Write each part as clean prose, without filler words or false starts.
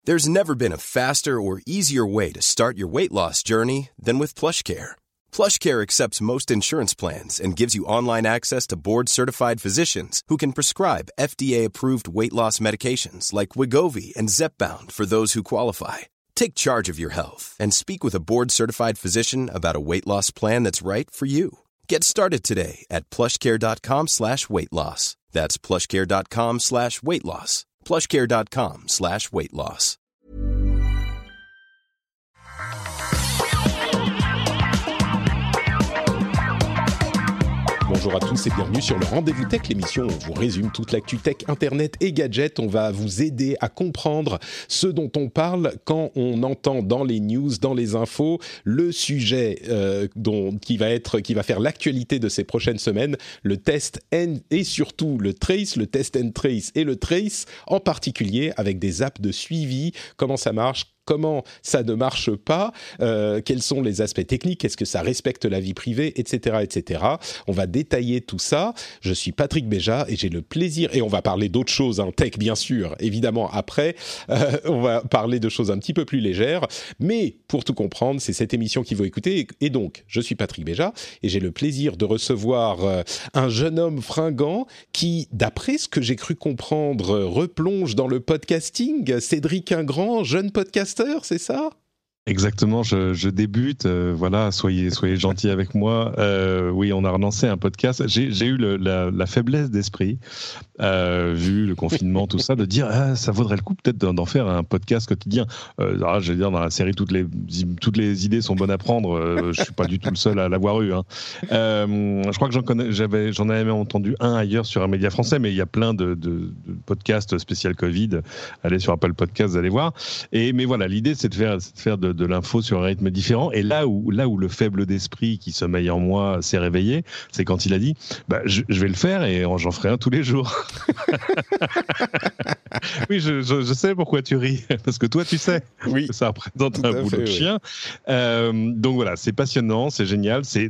There's never been a faster or easier way to start your weight loss journey than with PlushCare. PlushCare accepts most insurance plans and gives you online access to board-certified physicians who can prescribe FDA-approved weight loss medications like Wegovy and Zepbound for those who qualify. Take charge of your health and speak with a board-certified physician about a weight loss plan that's right for you. Get started today at plushcare.com/weight-loss. That's plushcare.com/weight-loss. plushcare.com/weight-loss. Bonjour à tous et bienvenue sur le Rendez-vous Tech, l'émission où on vous résume toute l'actu tech, internet et gadgets. On va vous aider à comprendre ce dont on parle quand on entend dans les news, dans les infos, le sujet qui va faire l'actualité de ces prochaines semaines, le test et surtout le trace, le test and trace et le trace, en particulier avec des apps de suivi, comment ça marche, comment ça ne marche pas, quels sont les aspects techniques, est-ce que ça respecte la vie privée, etc., etc. On va détailler tout ça. Je suis Patrick Béja et j'ai le plaisir, et on va parler d'autres choses, tech bien sûr, évidemment après, on va parler de choses un petit peu plus légères, mais pour tout comprendre, c'est cette émission qu'il faut écouter, et donc, je suis Patrick Béja, et j'ai le plaisir de recevoir un jeune homme fringant qui, d'après ce que j'ai cru comprendre, replonge dans le podcasting, Cédric Ingrand, jeune podcaster, c'est ça ? Exactement, je débute, voilà, soyez gentils avec moi. Oui, on a relancé un podcast. J'ai eu la faiblesse d'esprit, vu le confinement, tout ça, de dire ça vaudrait le coup peut-être d'en faire un podcast quotidien. Je veux dire, dans la série, toutes les idées sont bonnes à prendre. Je suis pas du tout le seul à l'avoir eu. Je crois que j'en avais même entendu un ailleurs sur un média français, mais il y a plein de podcasts spécial Covid. Allez sur Apple Podcasts, vous allez voir. Mais voilà, l'idée c'est de faire de l'info sur un rythme différent, et là où le faible d'esprit qui sommeille en moi s'est réveillé, c'est quand il a dit je vais le faire et j'en ferai un tous les jours. Oui, je sais pourquoi tu ris, parce que toi tu sais, oui, ça représente un boulot de chien. Donc voilà, c'est passionnant, c'est génial, c'est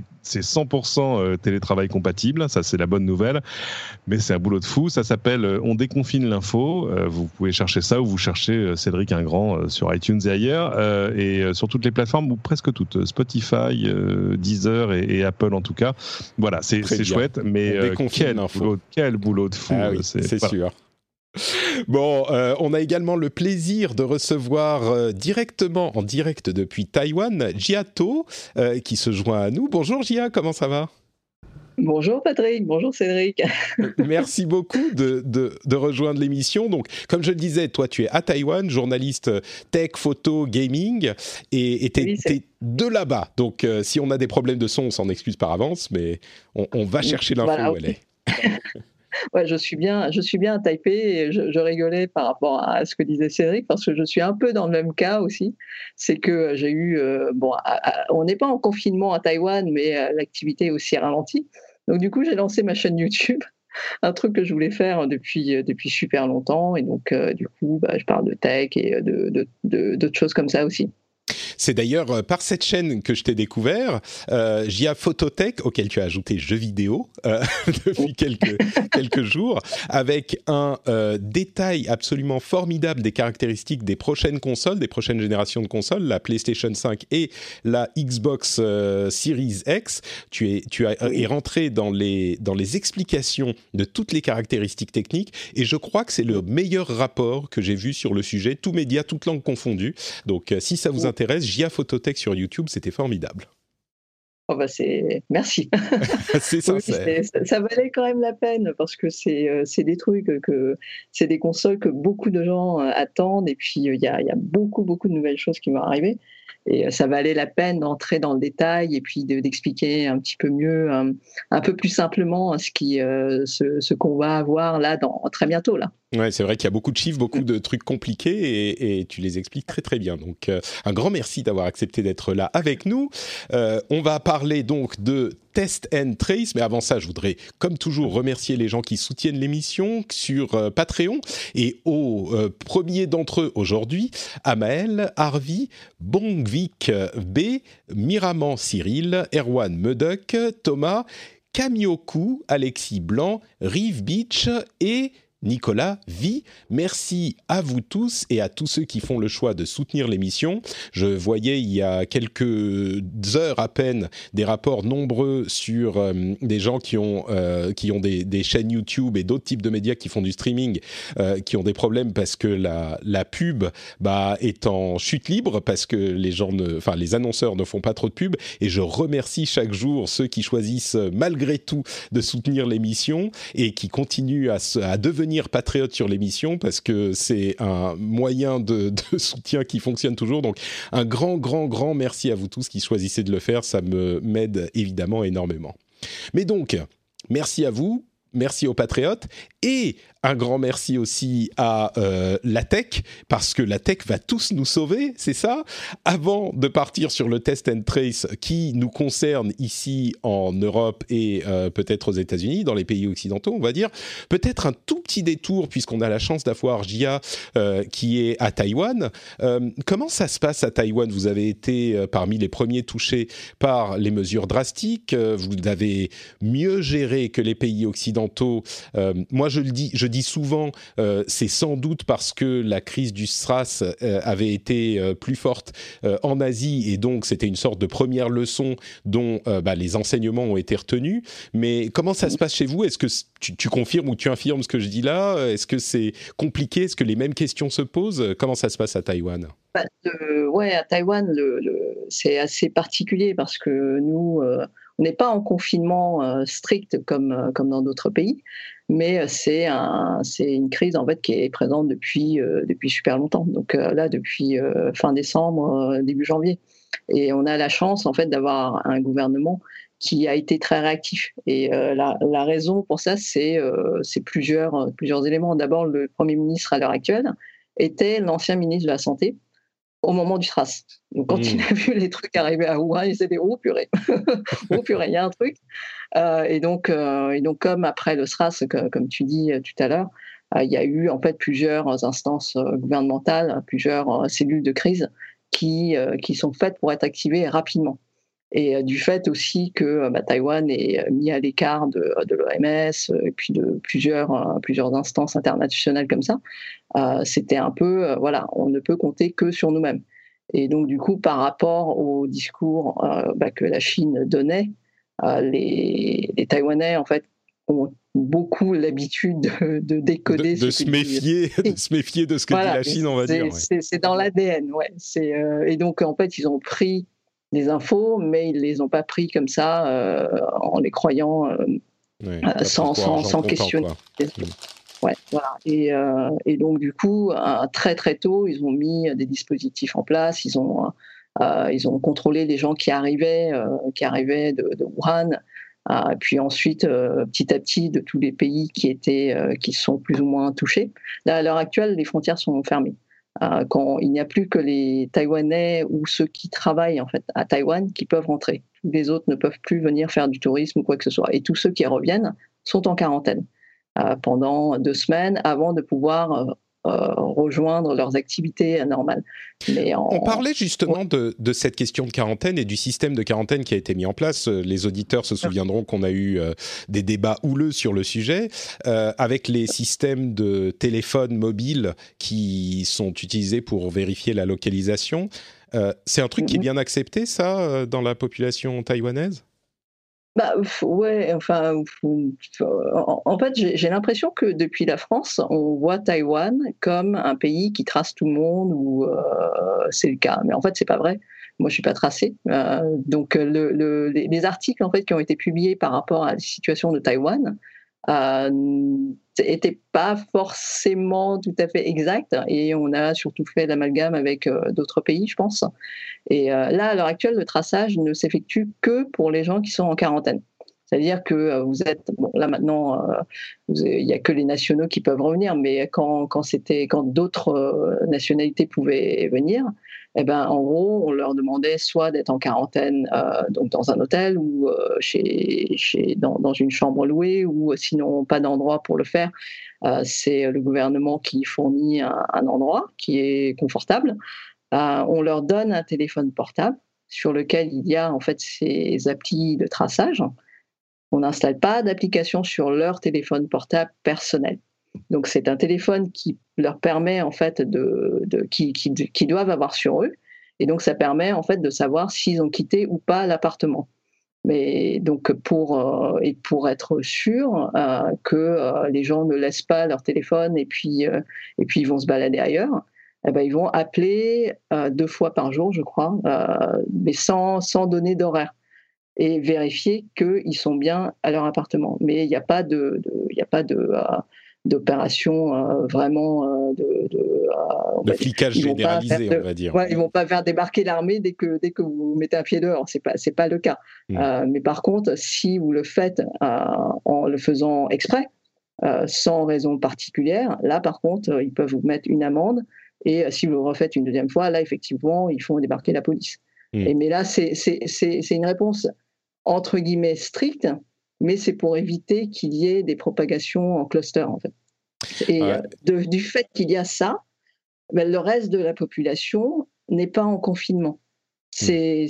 100% télétravail compatible, ça c'est la bonne nouvelle, mais c'est un boulot de fou. Ça s'appelle On déconfine l'info, vous pouvez chercher ça, ou vous cherchez Cédric Ingrand sur iTunes et ailleurs, et sur toutes les plateformes, ou presque toutes, Spotify, Deezer et Apple en tout cas. Voilà, c'est chouette, mais quel boulot de fou. Ah oui, c'est voilà. Sûr. Bon, on a également le plaisir de recevoir en direct depuis Taïwan, Jia To, qui se joint à nous. Bonjour Jia, comment ça va ? Bonjour Patrick, bonjour Cédric. Merci beaucoup de rejoindre l'émission. Donc, comme je le disais, toi tu es à Taïwan, journaliste tech, photo, gaming, et t'es de là-bas. Donc, si on a des problèmes de son, on s'en excuse par avance, mais on va chercher l'info où elle est. Ouais, je suis bien à Taipei, et je rigolais par rapport à ce que disait Cédric, parce que je suis un peu dans le même cas aussi. C'est que j'ai eu, on n'est pas en confinement à Taïwan, mais l'activité est aussi ralentie. Donc du coup, j'ai lancé ma chaîne YouTube, un truc que je voulais faire depuis super longtemps, et donc du coup, je parle de tech et d'autres choses comme ça aussi. C'est d'ailleurs par cette chaîne que je t'ai découvert, Jia Phototech, auquel tu as ajouté jeux vidéo depuis quelques jours, avec un détail absolument formidable des caractéristiques des prochaines consoles, des prochaines générations de consoles, la PlayStation 5 et la Xbox Series X. Tu es rentré dans les explications de toutes les caractéristiques techniques, et je crois que c'est le meilleur rapport que j'ai vu sur le sujet, tous médias, toutes langues confondues. Donc si ça vous intéresse, Jia Phototech sur YouTube, c'était formidable. Oh merci. C'est sincère. Oui, ça valait quand même la peine, parce que c'est des trucs c'est des consoles que beaucoup de gens attendent, et puis il y a beaucoup de nouvelles choses qui vont arriver, et ça valait la peine d'entrer dans le détail, et puis d'expliquer un petit peu mieux, un peu plus simplement ce qu'on va avoir là très bientôt là. Ouais, c'est vrai qu'il y a beaucoup de chiffres, beaucoup de trucs compliqués, et tu les expliques très très bien. Donc un grand merci d'avoir accepté d'être là avec nous. On va parler donc de Test and Trace, mais avant ça, je voudrais comme toujours remercier les gens qui soutiennent l'émission sur Patreon, et au premier d'entre eux aujourd'hui, Amael, Harvey, Bongvik B, Miraman Cyril, Erwan Medoc, Thomas, Kamioku, Alexis Blanc, Rive Beach et Nicolas vit. Merci à vous tous et à tous ceux qui font le choix de soutenir l'émission. Je voyais il y a quelques heures à peine des rapports nombreux sur des gens qui ont des chaînes YouTube et d'autres types de médias qui font du streaming, qui ont des problèmes parce que la pub est en chute libre, parce que les annonceurs ne font pas trop de pub. Et je remercie chaque jour ceux qui choisissent malgré tout de soutenir l'émission et qui continuent à devenir patriotes sur l'émission, parce que c'est un moyen de soutien qui fonctionne toujours. Donc un grand merci à vous tous qui choisissez de le faire, ça m'aide évidemment énormément. Mais donc, merci à vous, merci aux patriotes, et un grand merci aussi à la tech, parce que la tech va tous nous sauver, c'est ça. Avant de partir sur le test and trace qui nous concerne ici en Europe et peut-être aux États-Unis, dans les pays occidentaux, on va dire, peut-être un tout petit détour, puisqu'on a la chance d'avoir Jia qui est à Taïwan. Comment ça se passe à Taïwan ? Vous avez été parmi les premiers touchés par les mesures drastiques, vous avez mieux géré que les pays occidentaux. Moi, je dis souvent, c'est sans doute parce que la crise du SRAS avait été plus forte en Asie, et donc c'était une sorte de première leçon dont les enseignements ont été retenus. Mais comment ça se passe chez vous ? Est-ce que tu confirmes ou tu infirmes ce que je dis là ? Est-ce que c'est compliqué ? Est-ce que les mêmes questions se posent ? Comment ça se passe à Taïwan ? À Taïwan, c'est assez particulier parce que nous, on n'est pas en confinement strict comme dans d'autres pays, mais c'est une crise en fait qui est présente depuis super longtemps. Donc là, depuis fin décembre, début janvier, et on a la chance en fait d'avoir un gouvernement qui a été très réactif. Et la raison pour ça, c'est plusieurs éléments. D'abord, le Premier ministre à l'heure actuelle était l'ancien ministre de la Santé au moment du SRAS. Donc, quand il a vu les trucs arriver à Wuhan, il s'est dit « Oh purée, oh purée, il y a un truc ». Et donc, comme après le SRAS, comme tu dis tout à l'heure, il y a eu en fait plusieurs instances gouvernementales, plusieurs cellules de crise qui sont faites pour être activées rapidement. Et du fait aussi que Taïwan est mis à l'écart de l'OMS et puis de plusieurs instances internationales comme ça, c'était un peu, on ne peut compter que sur nous-mêmes. Et donc du coup, par rapport au discours que la Chine donnait, les Taïwanais en fait ont beaucoup l'habitude de décoder, de se méfier de ce que dit la Chine, on va dire. C'est dans l'ADN, ouais. Et donc en fait, ils ont pris des infos, mais ils les ont pas pris comme ça en les croyant sans questionner. Ouais, voilà. Et donc du coup, très très tôt, ils ont mis des dispositifs en place. Ils ont contrôlé les gens qui arrivaient de Wuhan. Puis ensuite, petit à petit, de tous les pays qui sont plus ou moins touchés. Là, à l'heure actuelle, les frontières sont fermées. Quand il n'y a plus que les Taïwanais ou ceux qui travaillent en fait à Taïwan qui peuvent rentrer. Les autres ne peuvent plus venir faire du tourisme ou quoi que ce soit. Et tous ceux qui reviennent sont en quarantaine pendant 2 semaines avant de pouvoir rejoindre leurs activités normales. On parlait justement de cette question de quarantaine et du système de quarantaine qui a été mis en place. Les auditeurs se souviendront qu'on a eu des débats houleux sur le sujet, avec les systèmes de téléphone mobile qui sont utilisés pour vérifier la localisation. C'est un truc qui est bien accepté, ça, dans la population taïwanaise ? Ouais, enfin, en fait, j'ai l'impression que depuis la France, on voit Taïwan comme un pays qui trace tout le monde, ou c'est le cas. Mais en fait, c'est pas vrai. Moi, je suis pas tracée. Donc, les articles en fait qui ont été publiés par rapport à la situation de Taïwan n'étaient pas forcément tout à fait exacts, et on a surtout fait l'amalgame avec d'autres pays, je pense. Et là, à l'heure actuelle, le traçage ne s'effectue que pour les gens qui sont en quarantaine. C'est-à-dire que vous êtes... Bon, là, maintenant, il n'y a que les nationaux qui peuvent revenir, mais quand d'autres nationalités pouvaient venir, en gros, on leur demandait soit d'être en quarantaine donc dans un hôtel ou dans une chambre louée, ou sinon pas d'endroit pour le faire. C'est le gouvernement qui fournit un endroit qui est confortable. On leur donne un téléphone portable sur lequel il y a en fait ces applis de traçage. On n'installe pas d'application sur leur téléphone portable personnel. Donc c'est un téléphone qui leur permet en fait qui doivent avoir sur eux, et donc ça permet en fait de savoir s'ils ont quitté ou pas l'appartement. Mais donc pour être sûr que les gens ne laissent pas leur téléphone et puis ils vont se balader ailleurs, eh ben, ils vont appeler 2 fois par jour, je crois, mais sans donner d'horaire, et vérifier qu'ils sont bien à leur appartement. Mais il n'y a pas d'opération vraiment de flicage généralisé, on va dire. Ouais, ils vont pas faire débarquer l'armée dès que vous mettez un pied dehors. C'est pas le cas. Mais par contre, si vous le faites en le faisant exprès, sans raison particulière, là par contre, ils peuvent vous mettre une amende. Et si vous le refaites une deuxième fois, là effectivement, ils font débarquer la police. Mais là, c'est une réponse entre guillemets stricte, mais c'est pour éviter qu'il y ait des propagations en cluster, en fait. Et du fait qu'il y a ça, ben, le reste de la population n'est pas en confinement. C'est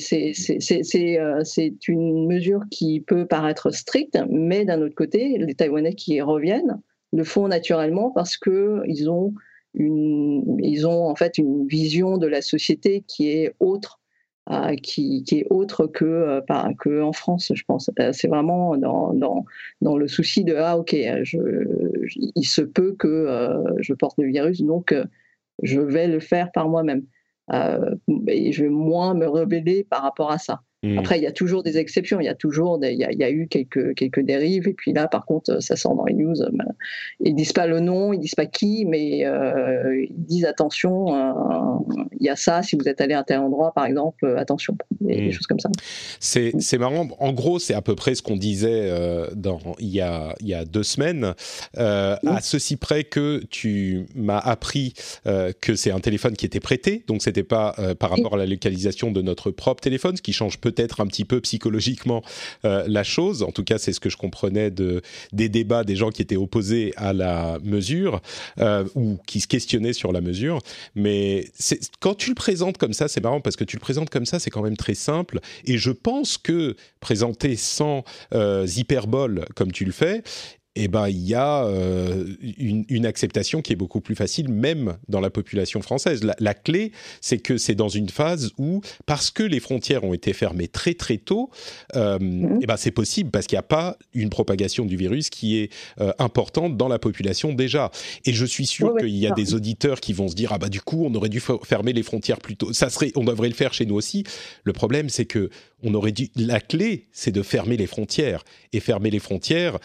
une mesure qui peut paraître stricte, mais d'un autre côté, les Taïwanais qui y reviennent le font naturellement parce qu'ils ont en fait une vision de la société qui est autre. Qui est autre que en France, je pense. C'est vraiment dans le souci de il se peut que je porte le virus, donc je vais le faire par moi-même. Et je vais moins me rebeller par rapport à ça. Après, il y a toujours des exceptions, il y a eu quelques dérives, et puis là, par contre, ça sort dans les news. Ils disent pas le nom, ils disent pas qui, mais ils disent attention, il y a ça, si vous êtes allé à tel endroit, par exemple, attention, des choses comme ça. C'est marrant. En gros, c'est à peu près ce qu'on disait il y a 2 semaines, à ceci près que tu m'as appris que c'est un téléphone qui était prêté, donc c'était pas par rapport à la localisation de notre propre téléphone, ce qui change peut-être un petit peu psychologiquement la chose. En tout cas, c'est ce que je comprenais des débats des gens qui étaient opposés à la mesure ou qui se questionnaient sur la mesure. Mais quand tu le présentes comme ça, c'est marrant parce que tu le présentes comme ça, c'est quand même très simple. Et je pense que présenter sans hyperbole comme tu le fais, eh ben, il y a une acceptation qui est beaucoup plus facile, même dans la population française. La clé, c'est que c'est dans une phase où, parce que les frontières ont été fermées très très tôt, eh ben, c'est possible parce qu'il n'y a pas une propagation du virus qui est importante dans la population déjà. Et je suis sûr qu'il y a des auditeurs qui vont se dire « Ah bah du coup, on aurait dû fermer les frontières plus tôt. On devrait le faire chez nous aussi. » Le problème, c'est que la clé, c'est de fermer les frontières. Et fermer les frontières,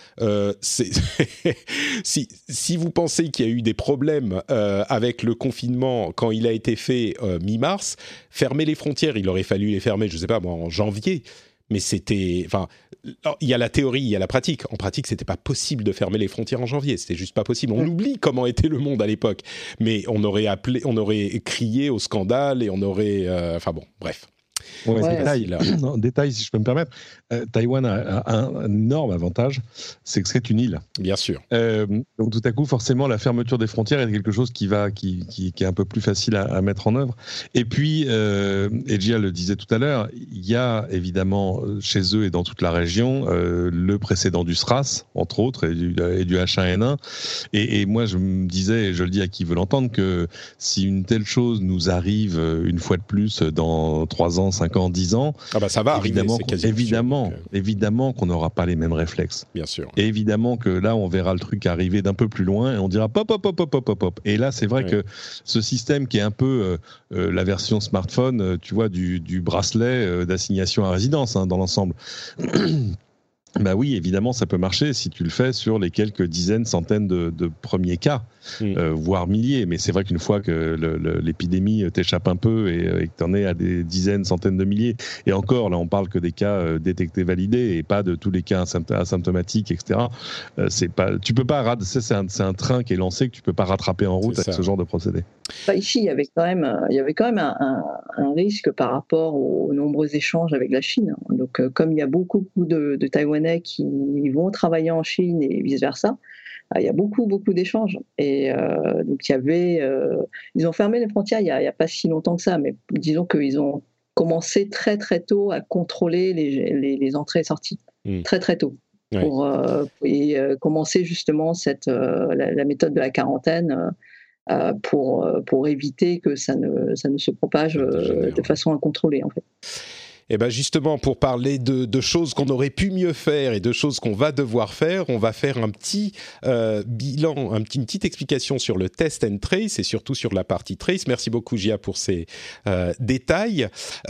si vous pensez qu'il y a eu des problèmes avec le confinement quand il a été fait mi-mars, fermer les frontières, il aurait fallu les fermer, je ne sais pas moi, en janvier. Mais il y a la théorie, il y a la pratique. En pratique, c'était pas possible de fermer les frontières en janvier. C'était juste pas possible. On oublie comment était le monde à l'époque. Mais on aurait crié au scandale et on aurait, bref. Détail, si je peux me permettre. Taïwan a un énorme avantage, c'est que c'est une île. Bien sûr. Donc tout à coup, forcément, la fermeture des frontières est quelque chose qui est un peu plus facile à mettre en œuvre. Et puis, Ejia le disait tout à l'heure, il y a évidemment chez eux et dans toute la région le précédent du SRAS, entre autres, et du H1N1. Et moi, je me disais, et je le dis à qui veut l'entendre, que si une telle chose nous arrive une fois de plus dans 3 ans, 5 ans, 10 ans, ça va évidemment, arriver, c'est évidemment qu'on n'aura pas les mêmes réflexes. Bien sûr. Et évidemment que là, on verra le truc arriver d'un peu plus loin et on dira pop, pop, pop, pop, pop, pop. Et là, c'est vrai que ce système qui est un peu la version smartphone, tu vois, du bracelet d'assignation à résidence dans l'ensemble. Bah oui, évidemment, ça peut marcher si tu le fais sur les quelques dizaines, centaines de premiers cas, voire milliers. Mais c'est vrai qu'une fois que l'épidémie t'échappe un peu et que tu en es à des dizaines, centaines de milliers, et encore, là, on parle que des cas détectés, validés, et pas de tous les cas asymptomatiques, etc. Tu peux pas, c'est un train qui est lancé que tu peux pas rattraper en route avec ce genre de procédé. Ici, il y avait quand même un risque par rapport aux nombreux échanges avec la Chine. Donc, comme il y a beaucoup de Taïwanais qui vont travailler en Chine et vice-versa, il y a beaucoup d'échanges. Et donc, ils ont fermé les frontières il y a pas si longtemps que ça, mais disons qu'ils ont commencé très très tôt à contrôler les entrées et sorties. Très très tôt. commencer justement la méthode de la quarantaine pour éviter que ça ne se propage de façon incontrôlée en fait. Et bien justement, pour parler de choses qu'on aurait pu mieux faire et de choses qu'on va devoir faire, on va faire un petit bilan, une petite explication sur le test and trace et surtout sur la partie trace. Merci beaucoup Gia pour ces détails.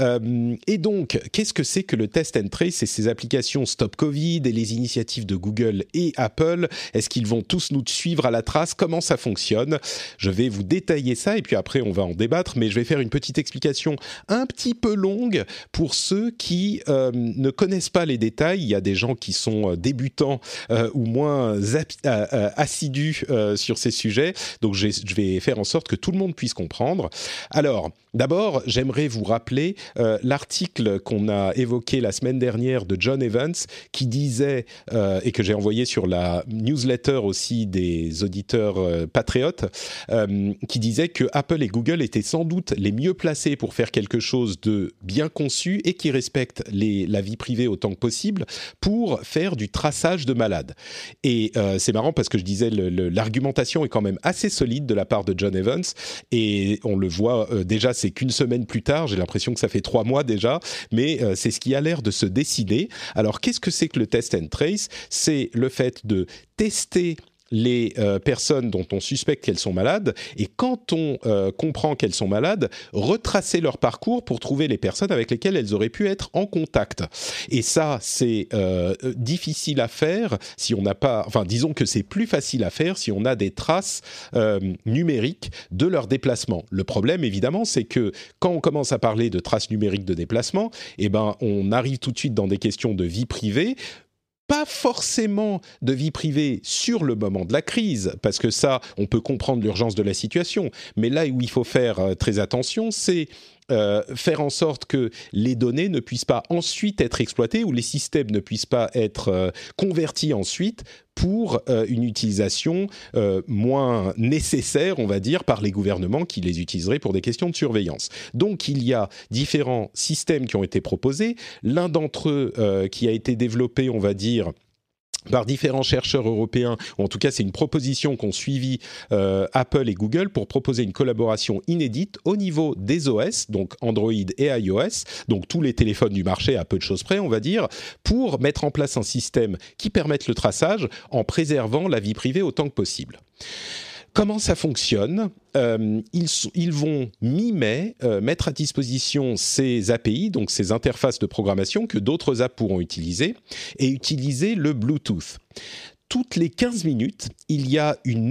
Et donc, qu'est-ce que c'est que le test and trace et ces applications Stop Covid et les initiatives de Google et Apple? Est-ce qu'ils vont tous nous suivre à la trace? Comment ça fonctionne? Je vais vous détailler ça et puis après on va en débattre, mais je vais faire une petite explication un petit peu longue pour ceux qui ne connaissent pas les détails. Il y a des gens qui sont débutants ou moins assidus sur ces sujets. Donc, je vais faire en sorte que tout le monde puisse comprendre. Alors, d'abord, j'aimerais vous rappeler l'article qu'on a évoqué la semaine dernière de John Evans qui disait, et que j'ai envoyé sur la newsletter aussi des auditeurs patriotes, qui disait que Apple et Google étaient sans doute les mieux placés pour faire quelque chose de bien conçu et qui respectent la vie privée autant que possible pour faire du traçage de malades. Et c'est marrant parce que je disais l'argumentation est quand même assez solide de la part de John Evans et on le voit déjà, c'est qu'une semaine plus tard, j'ai l'impression que ça fait 3 mois déjà, mais c'est ce qui a l'air de se décider. Alors qu'est-ce que c'est que le test and trace? C'est le fait de tester les personnes dont on suspecte qu'elles sont malades, et quand on comprend qu'elles sont malades, retracer leur parcours pour trouver les personnes avec lesquelles elles auraient pu être en contact. Et ça, c'est difficile à faire si on n'a pas... Enfin, disons que c'est plus facile à faire si on a des traces numériques de leur déplacement. Le problème, évidemment, c'est que quand on commence à parler de traces numériques de déplacement, eh ben, on arrive tout de suite dans des questions de vie privée, pas forcément de vie privée sur le moment de la crise, parce que ça, on peut comprendre l'urgence de la situation. Mais là où il faut faire très attention, c'est faire en sorte que les données ne puissent pas ensuite être exploitées ou les systèmes ne puissent pas être convertis ensuite pour une utilisation moins nécessaire, on va dire, par les gouvernements qui les utiliseraient pour des questions de surveillance. Donc, il y a différents systèmes qui ont été proposés. L'un d'entre eux qui a été développé, on va dire, par différents chercheurs européens, ou en tout cas c'est une proposition qu'ont suivi Apple et Google pour proposer une collaboration inédite au niveau des OS, donc Android et iOS, donc tous les téléphones du marché à peu de choses près, on va dire, pour mettre en place un système qui permette le traçage en préservant la vie privée autant que possible. Comment ça fonctionne? Ils vont mi-mai mettre à disposition ces API, donc ces interfaces de programmation que d'autres apps pourront utiliser, et utiliser le Bluetooth. Toutes les 15 minutes, il y a un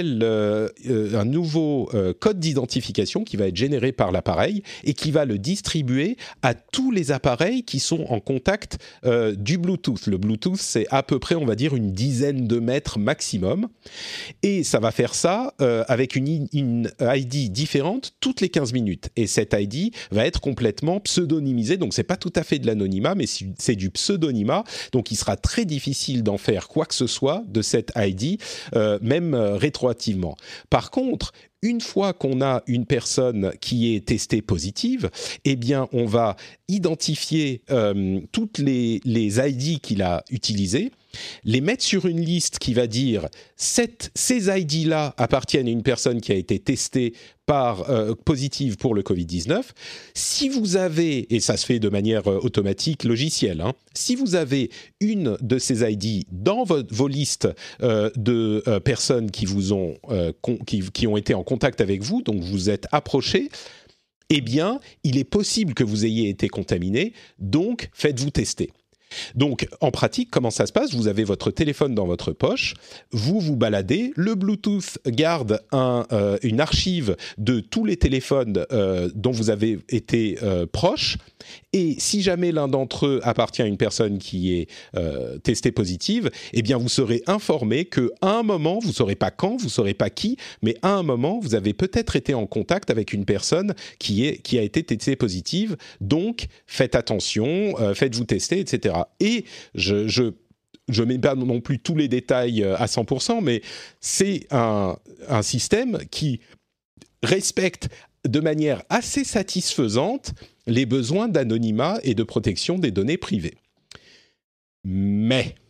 nouveau code d'identification qui va être généré par l'appareil et qui va le distribuer à tous les appareils qui sont en contact du Bluetooth. Le Bluetooth, c'est à peu près, on va dire, une dizaine de mètres maximum. Et ça va faire ça avec une ID différente toutes les 15 minutes. Et cette ID va être complètement pseudonymisée. Donc, c'est pas tout à fait de l'anonymat, mais c'est du pseudonymat. Donc, il sera très difficile d'en faire quoi que ce soit de cette ID, même rétroactivement. Par contre, une fois qu'on a une personne qui est testée positive, eh bien, on va identifier toutes les ID qu'il a utilisées, les mettre sur une liste qui va dire ces ID-là appartiennent à une personne qui a été testée positive pour le Covid-19. Si vous avez, et ça se fait de manière automatique, logicielle, si vous avez une de ces ID dans vos listes de personnes qui vous ont, qui ont été en contact avec vous, donc vous êtes approchés, eh bien, il est possible que vous ayez été contaminé, donc faites-vous tester. Donc, en pratique, comment ça se passe? Vous avez votre téléphone dans votre poche, vous vous baladez, le Bluetooth garde une archive de tous les téléphones dont vous avez été proche, et si jamais l'un d'entre eux appartient à une personne qui est testée positive, eh bien, vous serez informé qu'à un moment, vous ne saurez pas quand, vous ne saurez pas qui, mais à un moment, vous avez peut-être été en contact avec une personne qui a été testée positive, donc faites attention, faites-vous tester, etc. Et je mets pas non plus tous les détails à 100%, mais c'est un système qui respecte de manière assez satisfaisante les besoins d'anonymat et de protection des données privées. Mais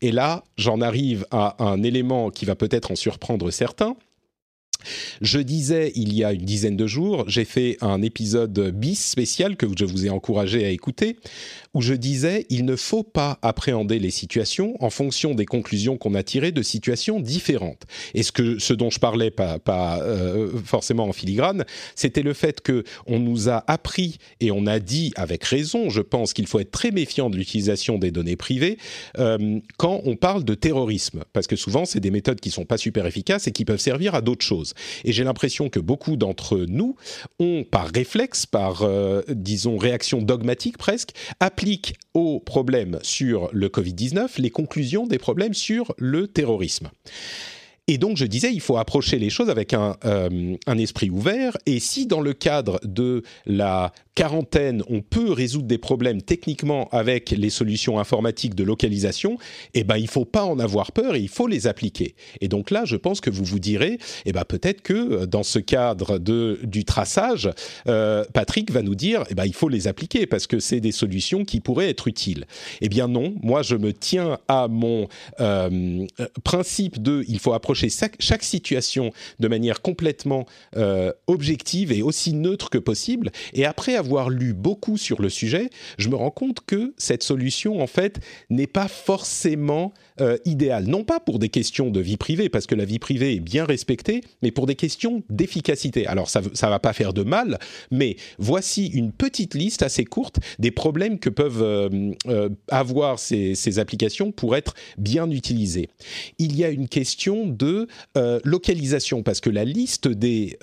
Et là, j'en arrive à un élément qui va peut-être en surprendre certains. Je disais, il y a une dizaine de jours, j'ai fait un épisode bis spécial que je vous ai encouragé à écouter, où je disais, il ne faut pas appréhender les situations en fonction des conclusions qu'on a tirées de situations différentes. Et ce dont je parlais, pas forcément en filigrane, c'était le fait qu'on nous a appris et on a dit, avec raison, je pense qu'il faut être très méfiant de l'utilisation des données privées quand on parle de terrorisme, parce que souvent, c'est des méthodes qui ne sont pas super efficaces et qui peuvent servir à d'autres choses. Et j'ai l'impression que beaucoup d'entre nous ont, par réflexe, par, disons, réaction dogmatique presque, appliquent aux problèmes sur le Covid-19 les conclusions des problèmes sur le terrorisme. Et donc, je disais, il faut approcher les choses avec un esprit ouvert. Et si, dans le cadre de la quarantaine, on peut résoudre des problèmes techniquement avec les solutions informatiques de localisation, eh ben, il ne faut pas en avoir peur et il faut les appliquer. Et donc là, je pense que vous vous direz, eh ben, peut-être que dans ce cadre du traçage, Patrick va nous dire, eh ben, il faut les appliquer parce que c'est des solutions qui pourraient être utiles. Eh bien non, moi, je me tiens à mon principe il faut approcher chaque situation de manière complètement objective et aussi neutre que possible. Et après avoir lu beaucoup sur le sujet, je me rends compte que cette solution, en fait, n'est pas forcément idéale. Non pas pour des questions de vie privée, parce que la vie privée est bien respectée, mais pour des questions d'efficacité. Alors, ça va pas faire de mal, mais voici une petite liste assez courte des problèmes que peuvent avoir ces applications pour être bien utilisées. Il y a une question de localisation, parce que la liste des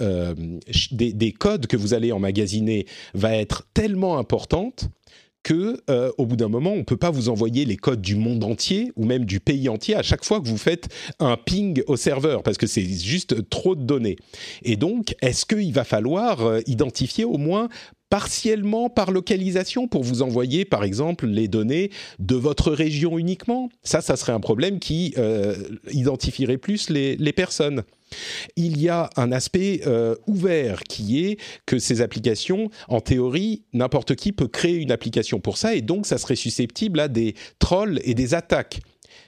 codes que vous allez emmagasiner va être tellement importante que, au bout d'un moment, on ne peut pas vous envoyer les codes du monde entier ou même du pays entier à chaque fois que vous faites un ping au serveur, parce que c'est juste trop de données. Et donc, est-ce qu'il va falloir identifier au moins partiellement par localisation pour vous envoyer, par exemple, les données de votre région uniquement? Ça serait un problème qui identifierait plus les personnes. Il y a un aspect ouvert qui est que ces applications, en théorie, n'importe qui peut créer une application pour ça et donc ça serait susceptible à des trolls et des attaques.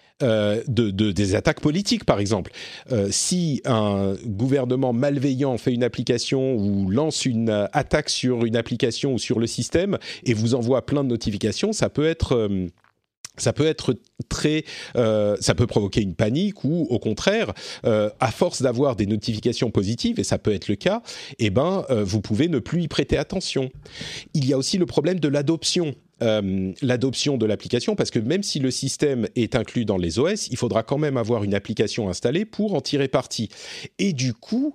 Des attaques politiques, par exemple. Si un gouvernement malveillant fait une application ou lance une attaque sur une application ou sur le système et vous envoie plein de notifications, ça peut être ça peut provoquer une panique ou au contraire, à force d'avoir des notifications positives, et ça peut être le cas, vous pouvez ne plus y prêter attention. Il y a aussi le problème de l'adoption de l'application, parce que même si le système est inclus dans les OS, il faudra quand même avoir une application installée pour en tirer parti. Et du coup,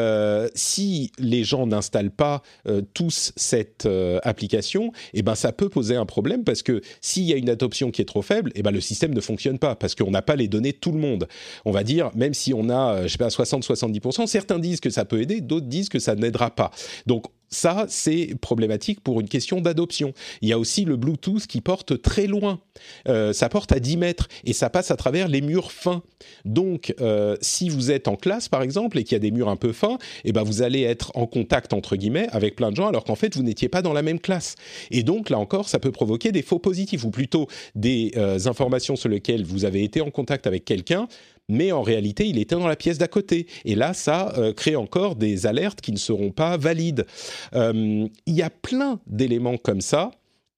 si les gens n'installent pas tous cette application, ça peut poser un problème, parce que s'il y a une adoption qui est trop faible, le système ne fonctionne pas, parce qu'on n'a pas les données de tout le monde. On va dire, même si on a, 60-70%, certains disent que ça peut aider, d'autres disent que ça n'aidera pas. Donc, ça, c'est problématique pour une question d'adoption. Il y a aussi le Bluetooth qui porte très loin. Ça porte à 10 mètres et ça passe à travers les murs fins. Donc, si vous êtes en classe, par exemple, et qu'il y a des murs un peu fins, vous allez être en contact, entre guillemets, avec plein de gens, alors qu'en fait, vous n'étiez pas dans la même classe. Et donc, là encore, ça peut provoquer des faux positifs, ou plutôt des informations sur lesquelles vous avez été en contact avec quelqu'un, mais en réalité, il était dans la pièce d'à côté. Et là, ça crée encore des alertes qui ne seront pas valides. Il y a plein d'éléments comme ça.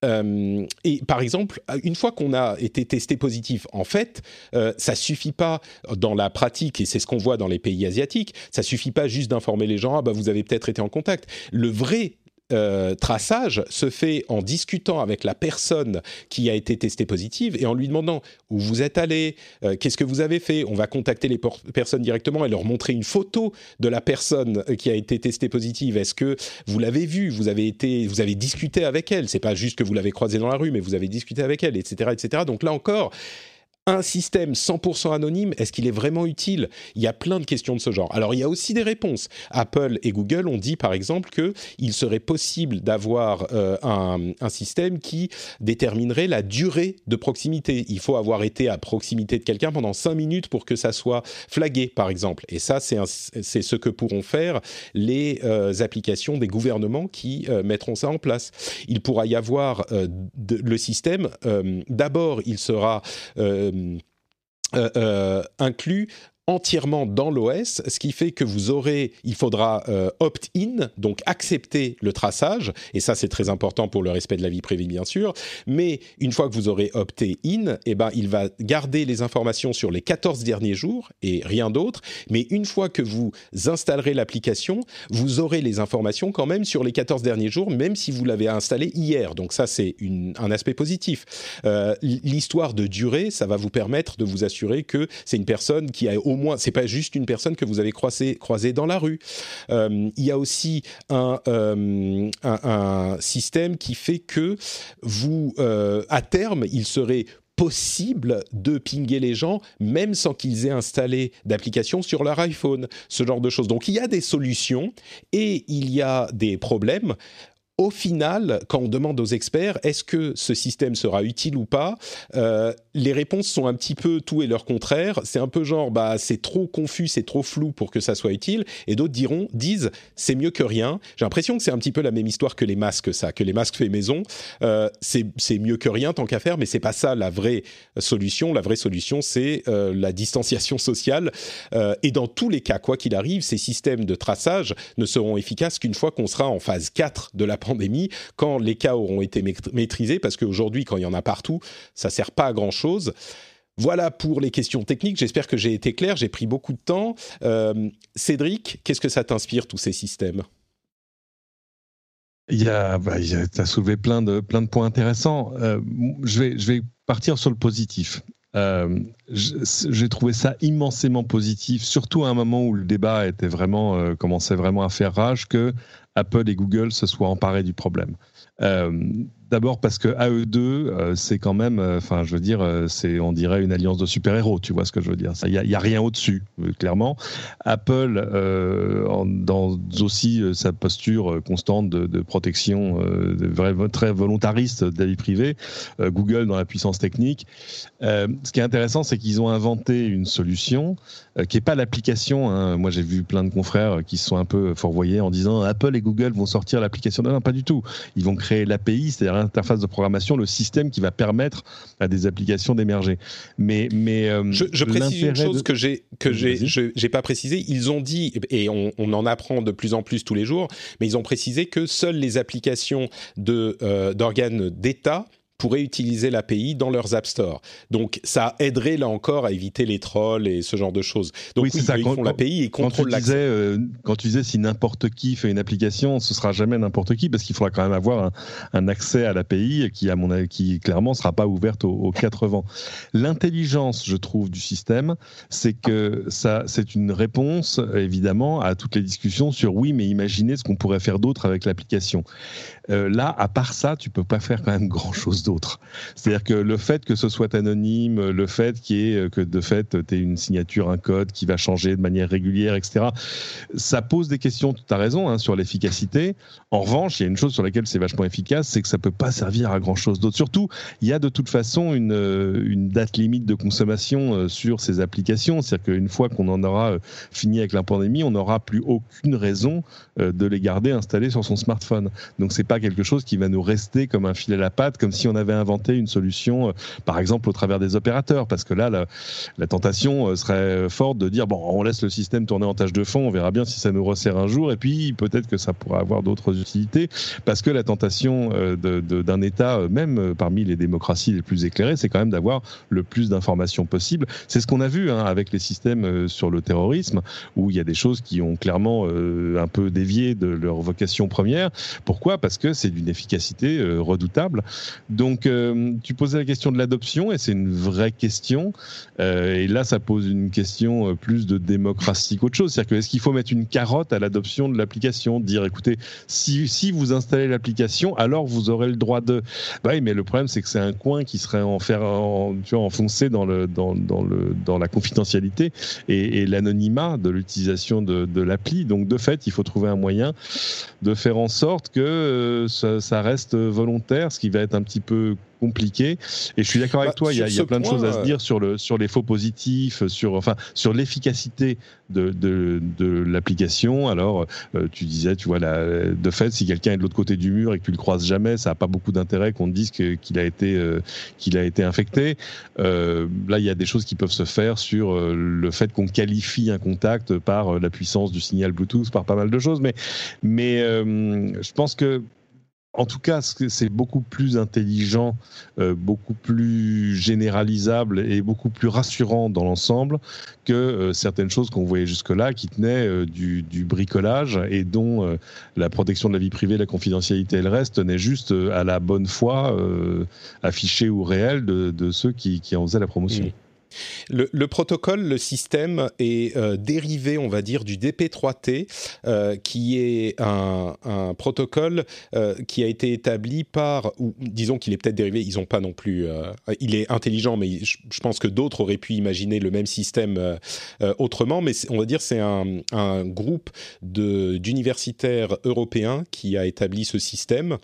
Et par exemple, une fois qu'on a été testé positif, en fait, ça suffit pas dans la pratique, et c'est ce qu'on voit dans les pays asiatiques, ça suffit pas juste d'informer les gens, vous avez peut-être été en contact. Le vrai traçage se fait en discutant avec la personne qui a été testée positive et en lui demandant où vous êtes allé, qu'est-ce que vous avez fait. On va contacter les personnes directement et leur montrer une photo de la personne qui a été testée positive. Est-ce que vous l'avez vue, vous avez discuté avec elle, c'est pas juste que vous l'avez croisée dans la rue, mais vous avez discuté avec elle, etc., etc. Donc là encore, un système 100% anonyme, est-ce qu'il est vraiment utile ? Il y a plein de questions de ce genre. Alors, il y a aussi des réponses. Apple et Google ont dit, par exemple, qu'il serait possible d'avoir un système qui déterminerait la durée de proximité. Il faut avoir été à proximité de quelqu'un pendant 5 minutes pour que ça soit flagué, par exemple. Et ça, c'est ce que pourront faire les applications des gouvernements qui mettront ça en place. Il pourra y avoir le système. D'abord, il sera inclus entièrement dans l'OS, ce qui fait que il faudra opt-in, donc accepter le traçage, et ça c'est très important pour le respect de la vie privée bien sûr, mais une fois que vous aurez opté-in, il va garder les informations sur les 14 derniers jours et rien d'autre, mais une fois que vous installerez l'application, vous aurez les informations quand même sur les 14 derniers jours, même si vous l'avez installé hier, donc ça c'est un aspect positif. L'histoire de durée, ça va vous permettre de vous assurer que c'est une personne qui a au moins, c'est pas juste une personne que vous avez croisée dans la rue. Il y a aussi un système qui fait que vous, à terme, il serait possible de pinguer les gens même sans qu'ils aient installé d'application sur leur iPhone, ce genre de choses. Donc il y a des solutions et il y a des problèmes. Au final, quand on demande aux experts est-ce que ce système sera utile ou pas, les réponses sont un petit peu tout et leur contraire. C'est un peu genre c'est trop confus, c'est trop flou pour que ça soit utile, et d'autres disent c'est mieux que rien. J'ai l'impression que c'est un petit peu la même histoire que les masques, que les masques faits maison. C'est mieux que rien tant qu'à faire, mais c'est pas ça la vraie solution. La vraie solution, c'est la distanciation sociale. Et dans tous les cas, quoi qu'il arrive, ces systèmes de traçage ne seront efficaces qu'une fois qu'on sera en phase 4 de la pandémie, quand les cas auront été maîtrisés, parce qu'aujourd'hui, quand il y en a partout, ça sert pas à grand-chose. Voilà pour les questions techniques. J'espère que j'ai été clair. J'ai pris beaucoup de temps. Cédric, qu'est-ce que ça t'inspire, tous ces systèmes ? T'as soulevé plein de points intéressants. Je vais partir sur le positif. J'ai trouvé ça immensément positif, surtout à un moment où le débat était commençait vraiment à faire rage, que Apple et Google se soient emparés du problème. D'abord parce que à eux deux, c'est quand même, c'est, on dirait une alliance de super-héros, tu vois ce que je veux dire. Il y a rien au-dessus, clairement. Apple, dans aussi sa posture constante de protection, très volontariste de la vie privée. Google dans la puissance technique. Ce qui est intéressant, c'est qu'ils ont inventé une solution qui est pas l'application. Hein. Moi, j'ai vu plein de confrères qui se sont un peu fourvoyés en disant Apple et Google vont sortir l'application. Non, pas du tout. Ils vont créer l'API, c'est-à-dire l'interface de programmation, le système qui va permettre à des applications d'émerger. Mais je précise une chose que j'ai pas précisé. Ils ont dit, et on en apprend de plus en plus tous les jours, mais ils ont précisé que seules les applications d'organes d'État pourraient utiliser l'API dans leurs App Store. Donc, ça aiderait, là encore, à éviter les trolls et ce genre de choses. Donc, oui, ils font l'API et contrôlent l'accès. Quand tu disais si n'importe qui fait une application, ce sera jamais n'importe qui, parce qu'il faudra quand même avoir un accès à l'API qui, à mon avis, qui clairement sera pas ouverte aux quatre vents. L'intelligence, je trouve, du système, c'est que c'est une réponse, évidemment, à toutes les discussions sur oui, mais imaginez ce qu'on pourrait faire d'autre avec l'application. Là, à part ça, tu peux pas faire quand même grand-chose d'autre. C'est-à-dire que le fait que ce soit anonyme, le fait que de fait tu aies une signature, un code qui va changer de manière régulière, etc., ça pose des questions, tu as raison, hein, sur l'efficacité. En revanche, il y a une chose sur laquelle c'est vachement efficace, c'est que ça peut pas servir à grand-chose d'autre. Surtout, il y a de toute façon une date limite de consommation sur ces applications. C'est-à-dire qu'une fois qu'on en aura fini avec la pandémie, on n'aura plus aucune raison de les garder installés sur son smartphone. Donc c'est pas quelque chose qui va nous rester comme un fil à la patte, comme si on avait inventé une solution, par exemple au travers des opérateurs, parce que là la tentation serait forte de dire bon, on laisse le système tourner en tâche de fond, on verra bien si ça nous resserre un jour, et puis peut-être que ça pourra avoir d'autres utilités, parce que la tentation d'un État, même parmi les démocraties les plus éclairées, c'est quand même d'avoir le plus d'informations possible. C'est ce qu'on a vu avec les systèmes sur le terrorisme, où il y a des choses qui ont clairement un peu dévié de leur vocation première. Pourquoi ? Parce que c'est d'une efficacité redoutable. Donc, tu posais la question de l'adoption, et c'est une vraie question. Et là, ça pose une question plus de démocratie qu'autre chose. C'est-à-dire que est-ce qu'il faut mettre une carotte à l'adoption de l'application, dire écoutez, si vous installez l'application, alors vous aurez le droit de. Bah oui, mais le problème, c'est que c'est un coin qui serait enfoncé dans la confidentialité et l'anonymat de l'utilisation de l'appli. Donc, de fait, il faut trouver un moyen de faire en sorte que ça reste volontaire, ce qui va être un petit peu peu compliqué. Et je suis d'accord avec toi, il y a plein de choses à se dire sur les faux positifs, sur l'efficacité de l'application. Alors, tu disais, tu vois, de fait, si quelqu'un est de l'autre côté du mur et que tu le croises jamais, ça n'a pas beaucoup d'intérêt qu'on te dise qu'il a été infecté. Là, il y a des choses qui peuvent se faire sur le fait qu'on qualifie un contact par la puissance du signal Bluetooth, par pas mal de choses. Mais je pense que en tout cas, c'est beaucoup plus intelligent, beaucoup plus généralisable et beaucoup plus rassurant dans l'ensemble que certaines choses qu'on voyait jusque-là qui tenaient du bricolage et dont la protection de la vie privée, la confidentialité et le reste tenaient juste à la bonne foi affichée ou réelle de ceux qui en faisaient la promotion. Mmh. Le protocole, le système est dérivé, on va dire, du DP3T, qui est un protocole qui a été établi par, ou disons qu'il est peut-être dérivé, ils n'ont pas non plus, il est intelligent, mais je pense que d'autres auraient pu imaginer le même système autrement, mais on va dire c'est un groupe d'universitaires européens qui a établi ce système.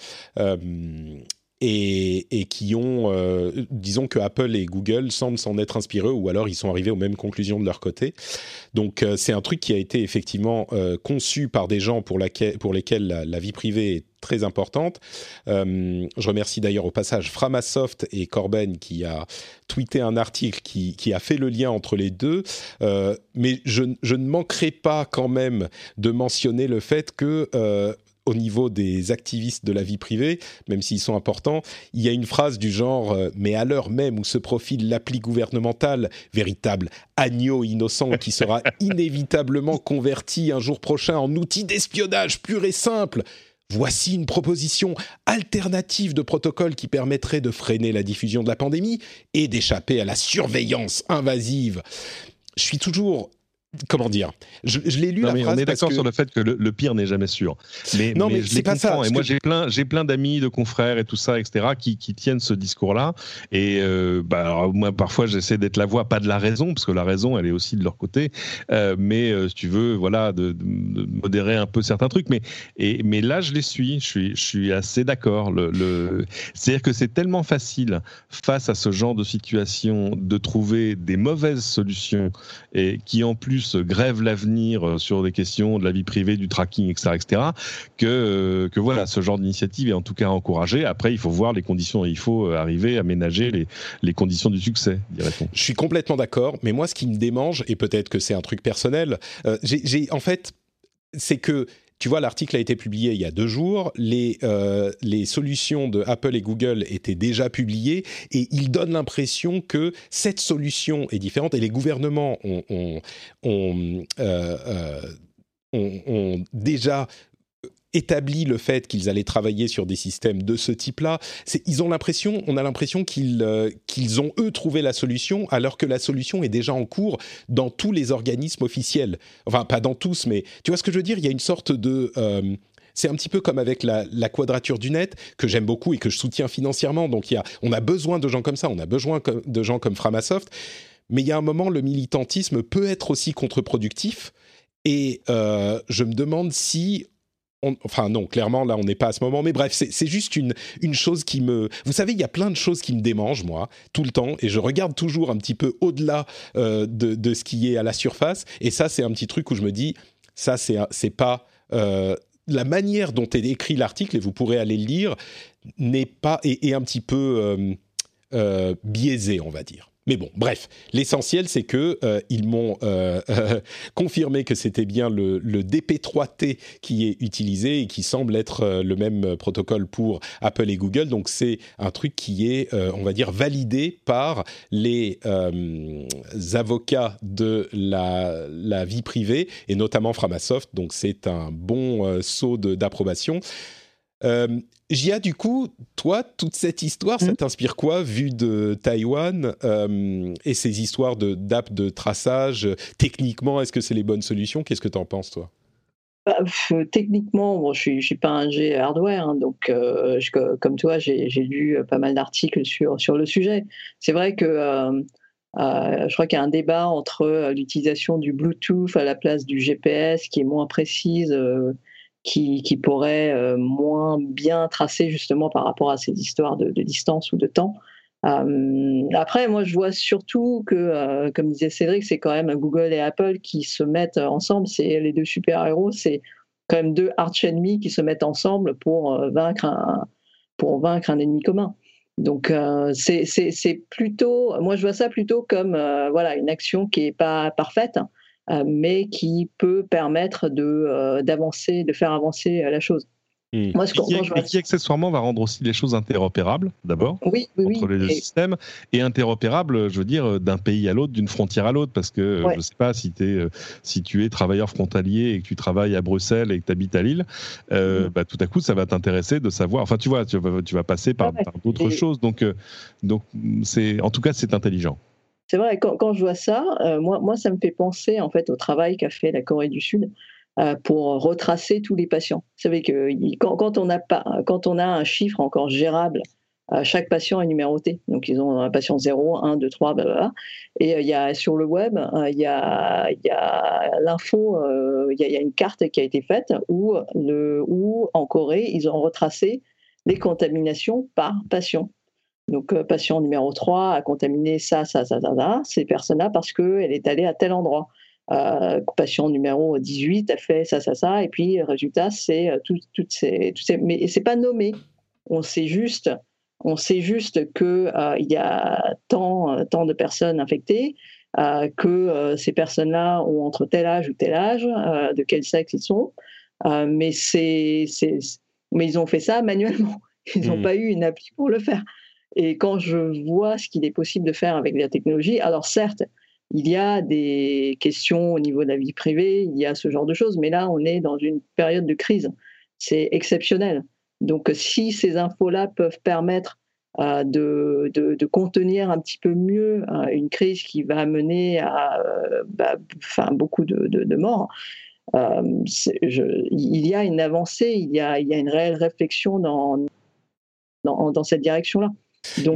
Et qui ont, disons que Apple et Google semblent s'en être inspirés, ou alors ils sont arrivés aux mêmes conclusions de leur côté. Donc c'est un truc qui a été effectivement conçu par des gens pour lesquels la vie privée est très importante. Je remercie d'ailleurs au passage Framasoft et Corben qui a tweeté un article qui a fait le lien entre les deux. Mais je ne manquerai pas quand même de mentionner le fait que au niveau des activistes de la vie privée, même s'ils sont importants, il y a une phrase du genre « mais à l'heure même où se profile l'appli gouvernementale, véritable agneau innocent qui sera inévitablement converti un jour prochain en outil d'espionnage pur et simple, voici une proposition alternative de protocole qui permettrait de freiner la diffusion de la pandémie et d'échapper à la surveillance invasive. » Je suis toujours... Comment dire ? Je l'ai lu la phrase. On est d'accord sur le fait que le pire n'est jamais sûr. Mais je les comprends. Et moi, j'ai plein d'amis, de confrères et tout ça, etc., qui tiennent ce discours-là. Et alors, moi, parfois, j'essaie d'être la voix, pas de la raison, parce que la raison, elle est aussi de leur côté. Mais si tu veux, voilà, de modérer un peu certains trucs. Mais là, je les suis. Je suis assez d'accord. C'est-à-dire que c'est tellement facile face à ce genre de situation de trouver des mauvaises solutions et qui en plus grève l'avenir sur des questions de la vie privée, du tracking, etc., que voilà, ce genre d'initiative est en tout cas encouragé. Après, il faut voir les conditions et il faut arriver à ménager les conditions du succès, dirait-on. Je suis complètement d'accord, mais moi, ce qui me démange, et peut-être que c'est un truc personnel, en fait, c'est que tu vois, l'article a été publié il y a 2 jours, les solutions de Apple et Google étaient déjà publiées et il donne l'impression que cette solution est différente et les gouvernements ont déjà établi le fait qu'ils allaient travailler sur des systèmes de ce type-là. On a l'impression qu'ils ont eux trouvé la solution, alors que la solution est déjà en cours dans tous les organismes officiels. Enfin, pas dans tous, mais tu vois ce que je veux dire ? Il y a une sorte de... c'est un petit peu comme avec la quadrature du net, que j'aime beaucoup et que je soutiens financièrement. Donc, on a besoin de gens comme ça, on a besoin de gens comme Framasoft. Mais il y a un moment, le militantisme peut être aussi contre-productif. Et je me demande si... Enfin non, clairement, là, on n'est pas à ce moment. Mais bref, c'est juste une chose qui me... Vous savez, il y a plein de choses qui me démangent, moi, tout le temps. Et je regarde toujours un petit peu au-delà de ce qui est à la surface. Et ça, c'est un petit truc où je me dis, ça, c'est pas... la manière dont est écrit l'article, et vous pourrez aller le lire, n'est pas... est un petit peu biaisé, on va dire. Mais bon, bref, l'essentiel, c'est que ils m'ont confirmé que c'était bien le DP3T qui est utilisé et qui semble être le même protocole pour Apple et Google. Donc, c'est un truc qui est, on va dire, validé par les avocats de la vie privée et notamment Framasoft. Donc, c'est un bon saut d'approbation. Jia, du coup, toi, toute cette histoire, ça t'inspire quoi, vu de Taïwan et ces histoires d'app de traçage? Techniquement, est-ce que c'est les bonnes solutions? Qu'est-ce que tu en penses, toi? Techniquement, bon, je suis pas un G hardware, hein, donc comme toi, j'ai lu pas mal d'articles sur le sujet. C'est vrai que je crois qu'il y a un débat entre l'utilisation du Bluetooth à la place du GPS qui est moins précise qui pourrait moins bien tracer justement par rapport à ces histoires de distance ou de temps. Après, moi, je vois surtout que, comme disait Cédric, c'est quand même Google et Apple qui se mettent ensemble. C'est les deux super-héros, c'est quand même deux arch-ennemis qui se mettent ensemble pour vaincre un ennemi commun. Donc, c'est plutôt, moi, je vois ça plutôt comme voilà, une action qui n'est pas parfaite, mais qui peut permettre d'avancer, de faire avancer la chose. Moi, qui accessoirement va rendre aussi les choses interopérables, d'abord, entre les deux systèmes, et interopérables, je veux dire, d'un pays à l'autre, d'une frontière à l'autre, parce que je ne sais pas si tu es travailleur frontalier et que tu travailles à Bruxelles et que tu habites à Lille, tout à coup, ça va t'intéresser de savoir, enfin, tu vois, tu vas passer par d'autres choses, donc en tout cas, c'est intelligent. C'est vrai, quand je vois ça, moi, ça me fait penser en fait au travail qu'a fait la Corée du Sud pour retracer tous les patients. Vous savez que quand on a un chiffre encore gérable, chaque patient est numéroté. Donc ils ont un patient 0, 1, 2, 3, blablabla. Et il y a sur le web, il y a l'info, il y a une carte qui a été faite où en Corée, ils ont retracé les contaminations par patient. Donc, patient numéro 3 a contaminé ça, ces personnes-là parce qu'elle est allée à tel endroit. Patient numéro 18 a fait ça, et puis résultat, c'est toutes ces. Mais c'est pas nommé. On sait juste que il y a tant de personnes infectées, que ces personnes-là ont entre tel âge ou tel âge, de quel sexe ils sont, mais ils ont fait ça manuellement. Ils n'ont pas eu une appli pour le faire. Et quand je vois ce qu'il est possible de faire avec la technologie, alors certes, il y a des questions au niveau de la vie privée, il y a ce genre de choses, mais là, on est dans une période de crise. C'est exceptionnel. Donc, si ces infos-là peuvent permettre de contenir un petit peu mieux une crise qui va mener à beaucoup de morts, il y a une avancée, il y a une réelle réflexion dans cette direction-là. Donc, mais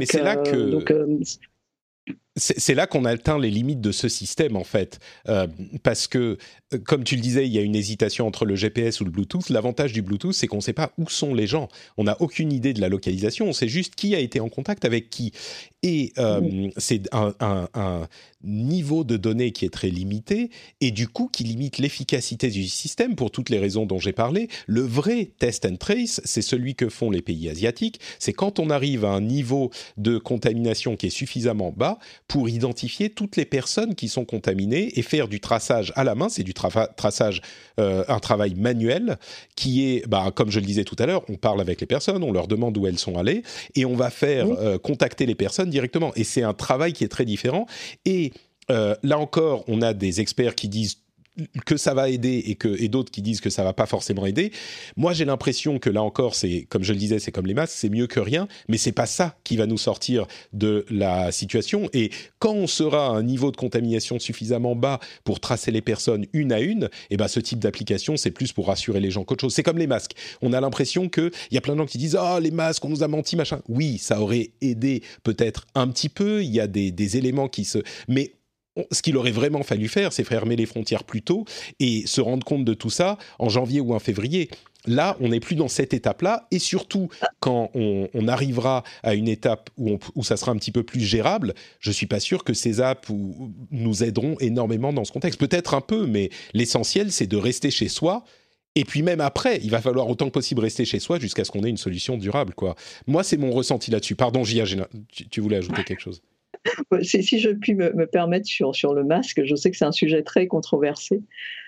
c'est là qu'on atteint les limites de ce système, en fait. Parce que, comme tu le disais, il y a une hésitation entre le GPS ou le Bluetooth. L'avantage du Bluetooth, c'est qu'on ne sait pas où sont les gens. On n'a aucune idée de la localisation. On sait juste qui a été en contact avec qui. Et c'est un niveau de données qui est très limité et du coup qui limite l'efficacité du système pour toutes les raisons dont j'ai parlé. Le vrai test and trace, c'est celui que font les pays asiatiques. C'est quand on arrive à un niveau de contamination qui est suffisamment bas pour identifier toutes les personnes qui sont contaminées et faire du traçage à la main. C'est du traçage, un travail manuel qui est, comme je le disais tout à l'heure, on parle avec les personnes, on leur demande où elles sont allées et on va faire contacter les personnes directement. Et c'est un travail qui est très différent. Et là encore, on a des experts qui disent que ça va aider et d'autres qui disent que ça va pas forcément aider. Moi, j'ai l'impression que là encore, c'est comme je le disais, c'est comme les masques, c'est mieux que rien, mais c'est pas ça qui va nous sortir de la situation. Et quand on sera à un niveau de contamination suffisamment bas pour tracer les personnes une à une, ce type d'application, c'est plus pour rassurer les gens qu'autre chose. C'est comme les masques. On a l'impression que il y a plein de gens qui disent les masques, on nous a menti, machin. Oui, ça aurait aidé peut-être un petit peu. Il y a des éléments mais ce qu'il aurait vraiment fallu faire, c'est fermer les frontières plus tôt et se rendre compte de tout ça en janvier ou en février. Là, on n'est plus dans cette étape-là, et surtout, quand on arrivera à une étape où ça sera un petit peu plus gérable, je ne suis pas sûr que ces apps nous aideront énormément dans ce contexte. Peut-être un peu, mais l'essentiel, c'est de rester chez soi. Et puis même après, il va falloir autant que possible rester chez soi jusqu'à ce qu'on ait une solution durable, quoi. Moi, c'est mon ressenti là-dessus. Pardon, Gia, tu voulais ajouter quelque chose ? Si je puis me permettre sur le masque, je sais que c'est un sujet très controversé.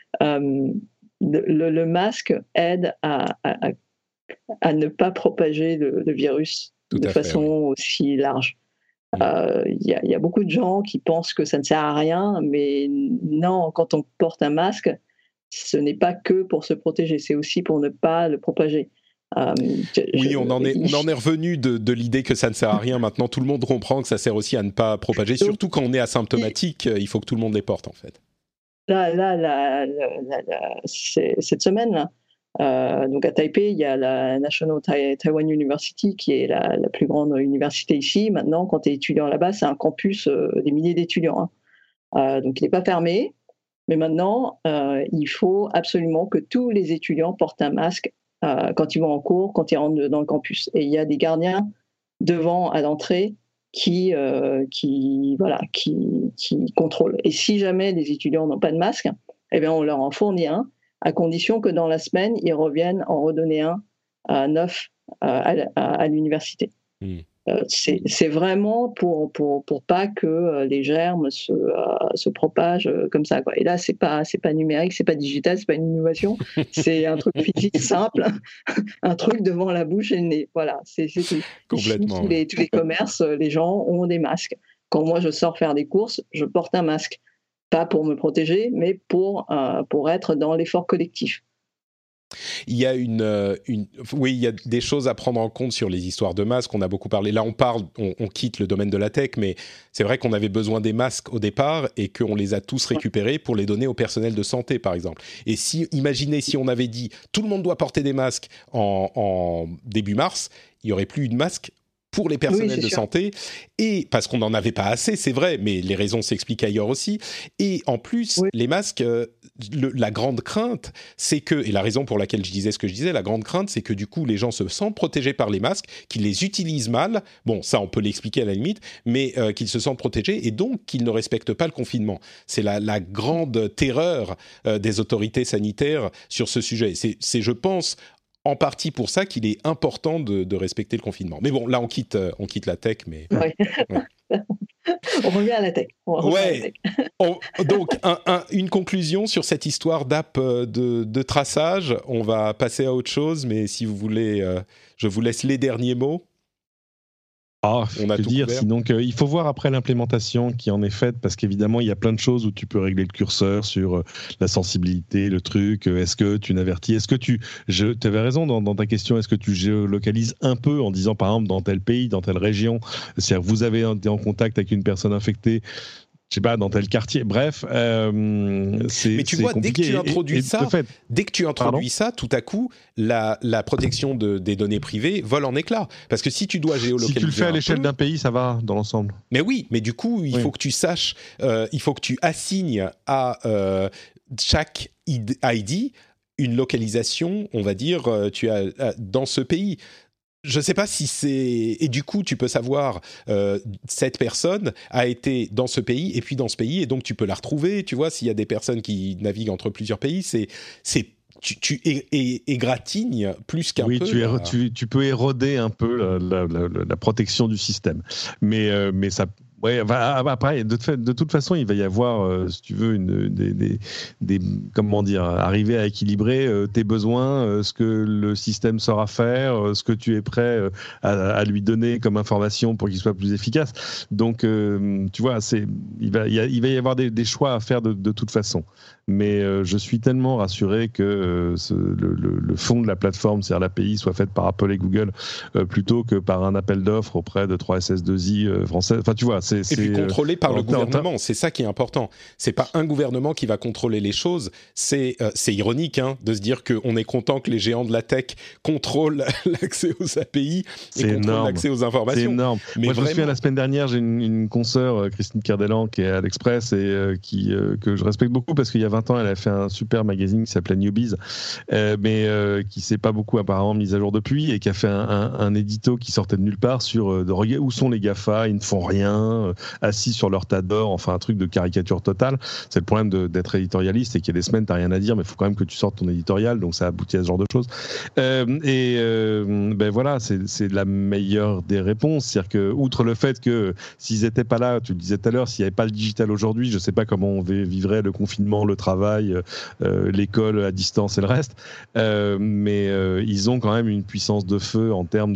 Le masque aide à ne pas propager le virus de façon aussi large. Il y a beaucoup de gens qui pensent que ça ne sert à rien, mais non, quand on porte un masque, ce n'est pas que pour se protéger, c'est aussi pour ne pas le propager. Oui, on en est revenu de l'idée que ça ne sert à rien. Maintenant, tout le monde comprend que ça sert aussi à ne pas propager. Surtout quand on est asymptomatique, il faut que tout le monde les porte, en fait. Cette semaine, donc à Taipei, il y a la National Taiwan University, qui est la plus grande université ici. Maintenant, quand tu es étudiant là-bas, c'est un campus des milliers d'étudiants. Donc, il n'est pas fermé. Mais maintenant, il faut absolument que tous les étudiants portent un masque quand ils vont en cours, quand ils rentrent dans le campus. Et il y a des gardiens devant à l'entrée qui contrôlent. Et si jamais les étudiants n'ont pas de masque, eh bien on leur en fournit un, à condition que dans la semaine, ils reviennent en redonner un neuf à l'université. C'est vraiment pour pas que les germes se propagent comme ça, quoi. Et là, c'est pas numérique, c'est pas digital, c'est pas une innovation, c'est un truc physique simple, un truc devant la bouche et le nez. Voilà, c'est tout. Complètement. Ici, tous les commerces, les gens ont des masques. Quand moi je sors faire des courses, je porte un masque, pas pour me protéger, mais pour être dans l'effort collectif. Il y a oui, il y a des choses à prendre en compte sur les histoires de masques. On a beaucoup parlé. Là, on quitte le domaine de la tech, mais c'est vrai qu'on avait besoin des masques au départ et qu'on les a tous récupérés pour les donner au personnel de santé, par exemple. Et imaginez si on avait dit tout le monde doit porter des masques en début mars, il n'y aurait plus eu de masques pour les personnels de santé, et parce qu'on n'en avait pas assez, c'est vrai, mais les raisons s'expliquent ailleurs aussi. Et en plus, les masques, la grande crainte, c'est que, et la raison pour laquelle je disais ce que je disais, la grande crainte, c'est que du coup, les gens se sentent protégés par les masques, qu'ils les utilisent mal, bon, ça on peut l'expliquer à la limite, mais qu'ils se sentent protégés et donc qu'ils ne respectent pas le confinement. C'est la grande terreur des autorités sanitaires sur ce sujet. C'est, je pense, en partie pour ça qu'il est important de respecter le confinement. Mais bon, là, on quitte la tech, mais... Ouais. On revient à la tech. Donc, une conclusion sur cette histoire d'app de traçage. On va passer à autre chose, mais si vous voulez, je vous laisse les derniers mots. On a tout dire, couvert. Sinon il faut voir après l'implémentation qui en est faite, parce qu'évidemment il y a plein de choses où tu peux régler le curseur sur la sensibilité, le truc, est-ce que tu n'avertis, est-ce que tu avais raison dans ta question, est-ce que tu géolocalises un peu en disant par exemple dans tel pays, dans telle région, c'est-à-dire vous avez été en contact avec une personne infectée, je sais pas, dans tel quartier, bref, mais tu vois, dès que tu introduis ça, tout à coup, la protection des données privées vole en éclats. Parce que si tu dois géolocaliser... Si tu le fais à l'échelle d'un pays, ça va dans l'ensemble. Mais oui, mais du coup, il faut que tu saches, il faut que tu assignes à chaque ID une localisation, on va dire, tu as dans ce pays. Je ne sais pas si c'est... Et du coup, tu peux savoir, cette personne a été dans ce pays et puis dans ce pays, et donc tu peux la retrouver, tu vois, s'il y a des personnes qui naviguent entre plusieurs pays, tu égratignes plus qu'un peu. Oui, tu peux éroder un peu la protection du système. Mais ça... Ouais, après, de toute façon, il va y avoir, si tu veux, comment dire, arriver à équilibrer tes besoins, ce que le système saura faire, ce que tu es prêt à lui donner comme information pour qu'il soit plus efficace. Donc, tu vois, il va y avoir des choix à faire de toute façon. Mais je suis tellement rassuré que le fond de la plateforme, c'est-à-dire l'API, soit faite par Apple et Google plutôt que par un appel d'offres auprès de 3SS2I françaises. Enfin, tu vois, et puis contrôlé par le gouvernement, c'est ça qui est important. C'est pas un gouvernement qui va contrôler les choses. C'est ironique de se dire qu'on est content que les géants de la tech contrôlent l'accès aux API et contrôlent l'accès aux informations. C'est énorme. Mais moi, je me souviens, la semaine dernière, j'ai une consoeur, Christine Kerdelan, qui est à l'Express et que je respecte beaucoup parce qu'il y a 20 ans, elle a fait un super magazine qui s'appelait Newbies, mais qui s'est pas beaucoup apparemment mis à jour depuis et qui a fait un édito qui sortait de nulle part sur où sont les GAFA, ils ne font rien, assis sur leur tas d'or, enfin un truc de caricature totale. C'est le problème d'être éditorialiste, et qu'il y a des semaines t'as rien à dire, mais il faut quand même que tu sortes ton éditorial, donc ça aboutit à ce genre de choses. Ben voilà, c'est la meilleure des réponses, c'est-à-dire que outre le fait que s'ils étaient pas là, tu le disais tout à l'heure, s'il n'y avait pas le digital aujourd'hui, je sais pas comment on vivrait le confinement, le travail, l'école à distance et le reste, mais ils ont quand même une puissance de feu en termes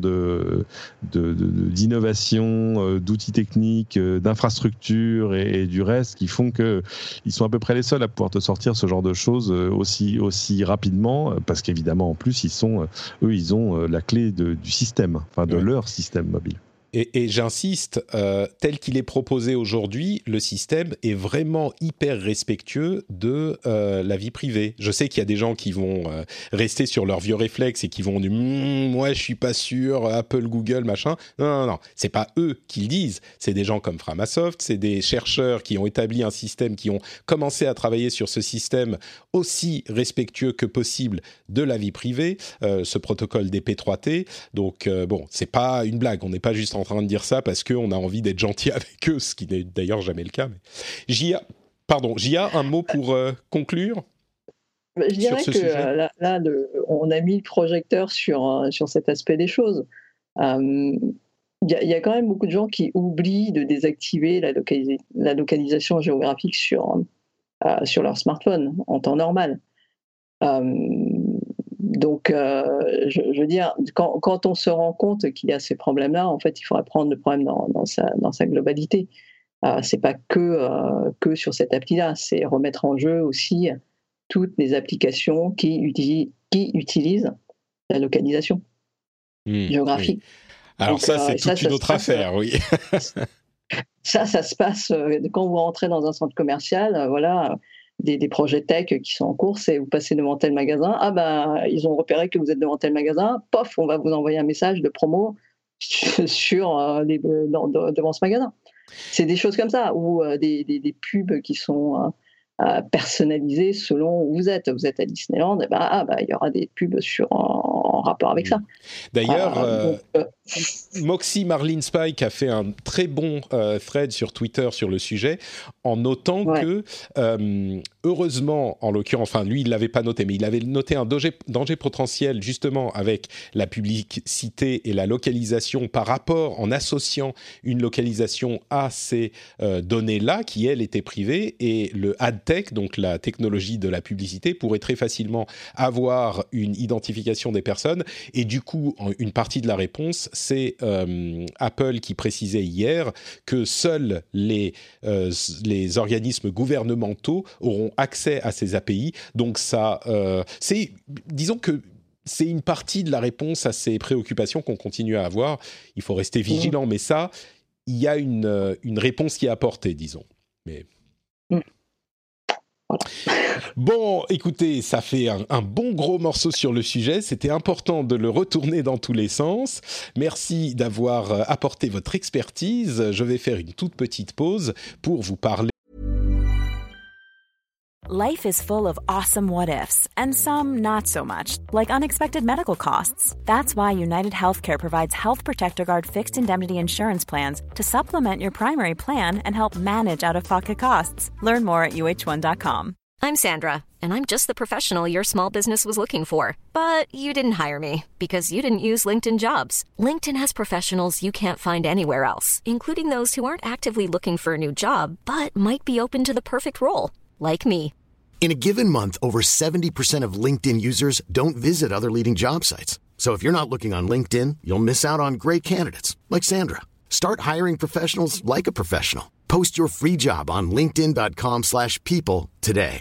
d'innovation, d'outils techniques, d'infrastructures et du reste, qui font que ils sont à peu près les seuls à pouvoir te sortir ce genre de choses aussi rapidement, parce qu'évidemment en plus ils ont la clé du système, enfin de leur système mobile. et j'insiste, tel qu'il est proposé aujourd'hui, le système est vraiment hyper respectueux de la vie privée. Je sais qu'il y a des gens qui vont rester sur leurs vieux réflexes et qui vont dire moi je suis pas sûr, Apple, Google, machin. Non, c'est pas eux qui le disent. C'est des gens comme Framasoft, c'est des chercheurs qui ont établi un système, qui ont commencé à travailler sur ce système aussi respectueux que possible de la vie privée, ce protocole DP3T. Donc bon, c'est pas une blague. On n'est pas juste en train de dire ça parce qu'on a envie d'être gentil avec eux, ce qui n'est d'ailleurs jamais le cas. Mais... Gia, un mot pour conclure. Je dirais que là, on a mis le projecteur sur cet aspect des choses. Il y a quand même beaucoup de gens qui oublient de désactiver la localisation géographique sur leur smartphone en temps normal. Donc, je veux dire, quand on se rend compte qu'il y a ces problèmes-là, en fait, il faudrait prendre le problème dans sa globalité. C'est pas que sur cette appli-là, c'est remettre en jeu aussi toutes les applications qui utilisent la localisation géographique. Oui. Alors donc, ça, c'est toute une autre affaire, oui. Ça se passe quand vous rentrez dans un centre commercial, voilà, des projets tech qui sont en cours, et vous passez devant tel magasin, ils ont repéré que vous êtes devant tel magasin, pof, on va vous envoyer un message de promo devant ce magasin. C'est des choses comme ça, ou des pubs qui sont personnalisées selon où vous êtes. Vous êtes à Disneyland, il y aura des pubs en rapport avec ça. D'ailleurs, Moxie Marlene Spike a fait un très bon thread sur Twitter sur le sujet, en notant que, heureusement, en l'occurrence, enfin lui il ne l'avait pas noté, mais il avait noté un danger potentiel justement avec la publicité et la localisation par rapport, en associant une localisation à ces données-là, qui elles étaient privées, et le AdTech, donc la technologie de la publicité, pourrait très facilement avoir une identification des personnes, et du coup, une partie de la réponse, c'est Apple qui précisait hier que seuls les organismes gouvernementaux auront accès à ces API. Donc ça, disons que c'est une partie de la réponse à ces préoccupations qu'on continue à avoir. Il faut rester vigilant, mais ça, il y a une réponse qui est apportée, disons. Mais... Bon, écoutez, ça fait un bon gros morceau sur le sujet. C'était important de le retourner dans tous les sens. Merci d'avoir apporté votre expertise. Je vais faire une toute petite pause pour vous parler. Life is full of awesome what-ifs, and some not so much, like unexpected medical costs. That's why United Healthcare provides Health Protector Guard fixed indemnity insurance plans to supplement your primary plan and help manage out-of-pocket costs. Learn more at uh1.com. I'm Sandra, and I'm just the professional your small business was looking for. But you didn't hire me because you didn't use LinkedIn Jobs. LinkedIn has professionals you can't find anywhere else, including those who aren't actively looking for a new job, but might be open to the perfect role, like me. In a given month, over 70% of LinkedIn users don't visit other leading job sites. So if you're not looking on LinkedIn, you'll miss out on great candidates like Sandra. Start hiring professionals like a professional. Post your free job on linkedin.com/people today.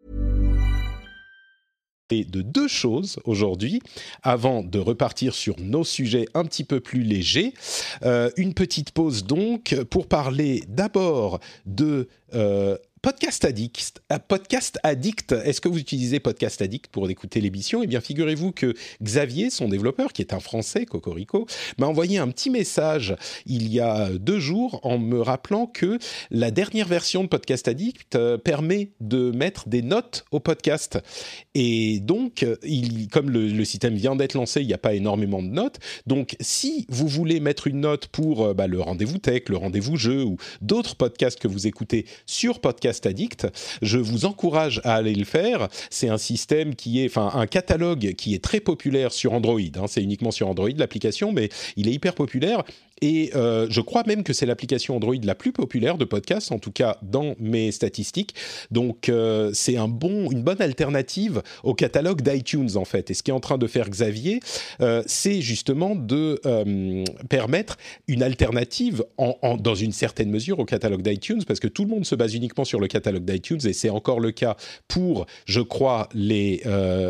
Et de deux choses aujourd'hui, avant de repartir sur nos sujets un petit peu plus légers. Une petite pause donc pour parler d'abord de Podcast Addict. Est-ce que vous utilisez Podcast Addict pour écouter l'émission ? Eh bien, figurez-vous que Xavier, son développeur, qui est un Français, Cocorico, m'a envoyé un petit message il y a 2 jours en me rappelant que la dernière version de Podcast Addict permet de mettre des notes au podcast. Et donc, comme le système vient d'être lancé, il n'y a pas énormément de notes. Donc, si vous voulez mettre une note pour le Rendez-vous Tech, le Rendez-vous Jeu ou d'autres podcasts que vous écoutez sur Podcast Addict, je vous encourage à aller le faire. C'est un système un catalogue qui est très populaire sur Android. C'est uniquement sur Android l'application, mais il est hyper populaire. Et je crois même que c'est l'application Android la plus populaire de podcast, en tout cas dans mes statistiques. Donc c'est une bonne alternative au catalogue d'iTunes en fait. Et ce qu'est en train de faire Xavier, c'est justement de permettre une alternative dans une certaine mesure au catalogue d'iTunes, parce que tout le monde se base uniquement sur le catalogue d'iTunes, et c'est encore le cas pour, je crois, les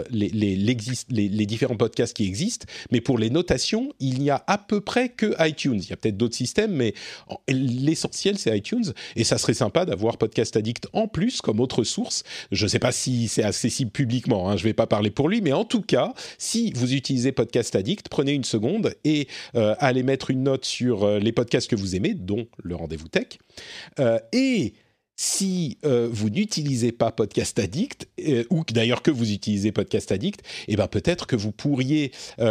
différents podcasts qui existent. Mais pour les notations, il n'y a à peu près que iTunes iTunes. Il y a peut-être d'autres systèmes, mais l'essentiel, c'est iTunes. Et ça serait sympa d'avoir Podcast Addict en plus comme autre source. Je ne sais pas si c'est accessible publiquement, hein, je ne vais pas parler pour lui, mais en tout cas, si vous utilisez Podcast Addict, prenez une seconde et allez mettre une note sur les podcasts que vous aimez, dont le Rendez-vous Tech. Et si vous n'utilisez pas Podcast Addict, ou d'ailleurs que vous utilisez Podcast Addict, eh ben peut-être que vous pourriez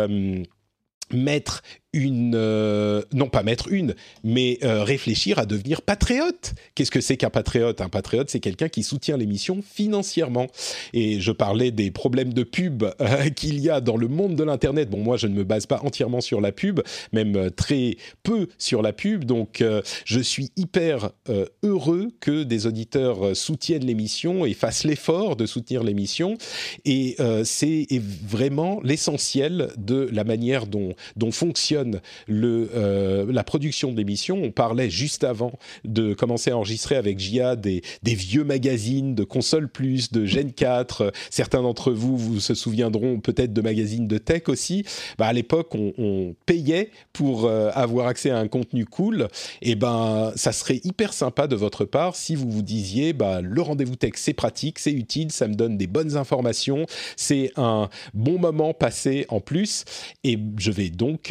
réfléchir à devenir patriote. Qu'est-ce que c'est qu'un patriote ? Un patriote, c'est quelqu'un qui soutient l'émission financièrement. Et je parlais des problèmes de pub qu'il y a dans le monde de l'Internet. Bon, moi, je ne me base pas entièrement sur la pub, même très peu sur la pub. Donc, je suis hyper heureux que des auditeurs soutiennent l'émission et fassent l'effort de soutenir l'émission. Et c'est vraiment l'essentiel de la manière dont fonctionne la production de l'émission. On parlait juste avant de commencer à enregistrer avec Gia des vieux magazines de Console Plus, de Gen 4. Certains d'entre vous se souviendront peut-être de magazines de tech aussi. À l'époque, on payait pour avoir accès à un contenu cool. Et ça serait hyper sympa de votre part si vous vous disiez le Rendez-vous Tech, c'est pratique, c'est utile, ça me donne des bonnes informations, c'est un bon moment passé en plus. Et je vais donc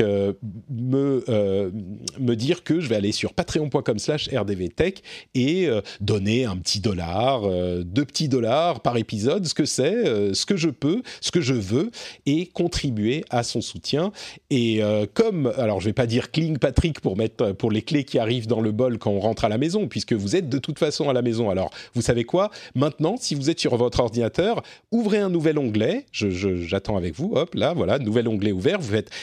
me dire que je vais aller sur patreon.com/rdvtech et donner un petit dollar, 2 petits dollars par épisode, ce que c'est, ce que je peux, ce que je veux, et contribuer à son soutien. Et alors je vais pas dire Cling Patrick pour les clés qui arrivent dans le bol quand on rentre à la maison, puisque vous êtes de toute façon à la maison. Alors vous savez quoi ? Maintenant, si vous êtes sur votre ordinateur, ouvrez un nouvel onglet. J'attends avec vous. Hop, là, voilà, nouvel onglet ouvert. Vous faites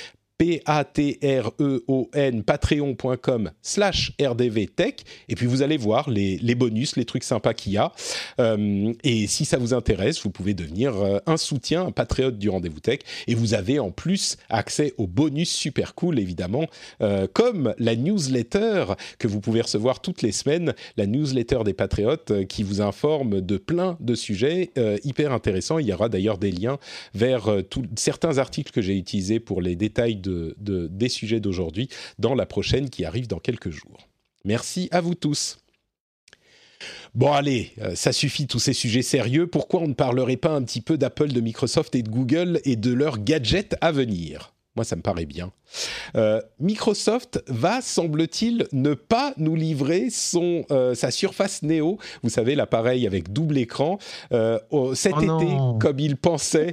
Patreon, patreon.com/rdvtech, et puis vous allez voir les bonus, les trucs sympas qu'il y a. Et si ça vous intéresse, vous pouvez devenir un soutien, un patriote du Rendez-vous Tech, et vous avez en plus accès aux bonus super cool, évidemment, comme la newsletter que vous pouvez recevoir toutes les semaines, la newsletter des patriotes qui vous informe de plein de sujets hyper intéressants. Il y aura d'ailleurs des liens vers certains articles que j'ai utilisés pour les détails des sujets d'aujourd'hui dans la prochaine qui arrive dans quelques jours. Merci à vous tous. Bon allez, ça suffit tous ces sujets sérieux. Pourquoi on ne parlerait pas un petit peu d'Apple, de Microsoft et de Google et de leurs gadgets à venir ? Moi, ça me paraît bien. Microsoft va, semble-t-il, ne pas nous livrer sa Surface Neo. Vous savez, l'appareil avec double écran. Cet été, comme il pensait...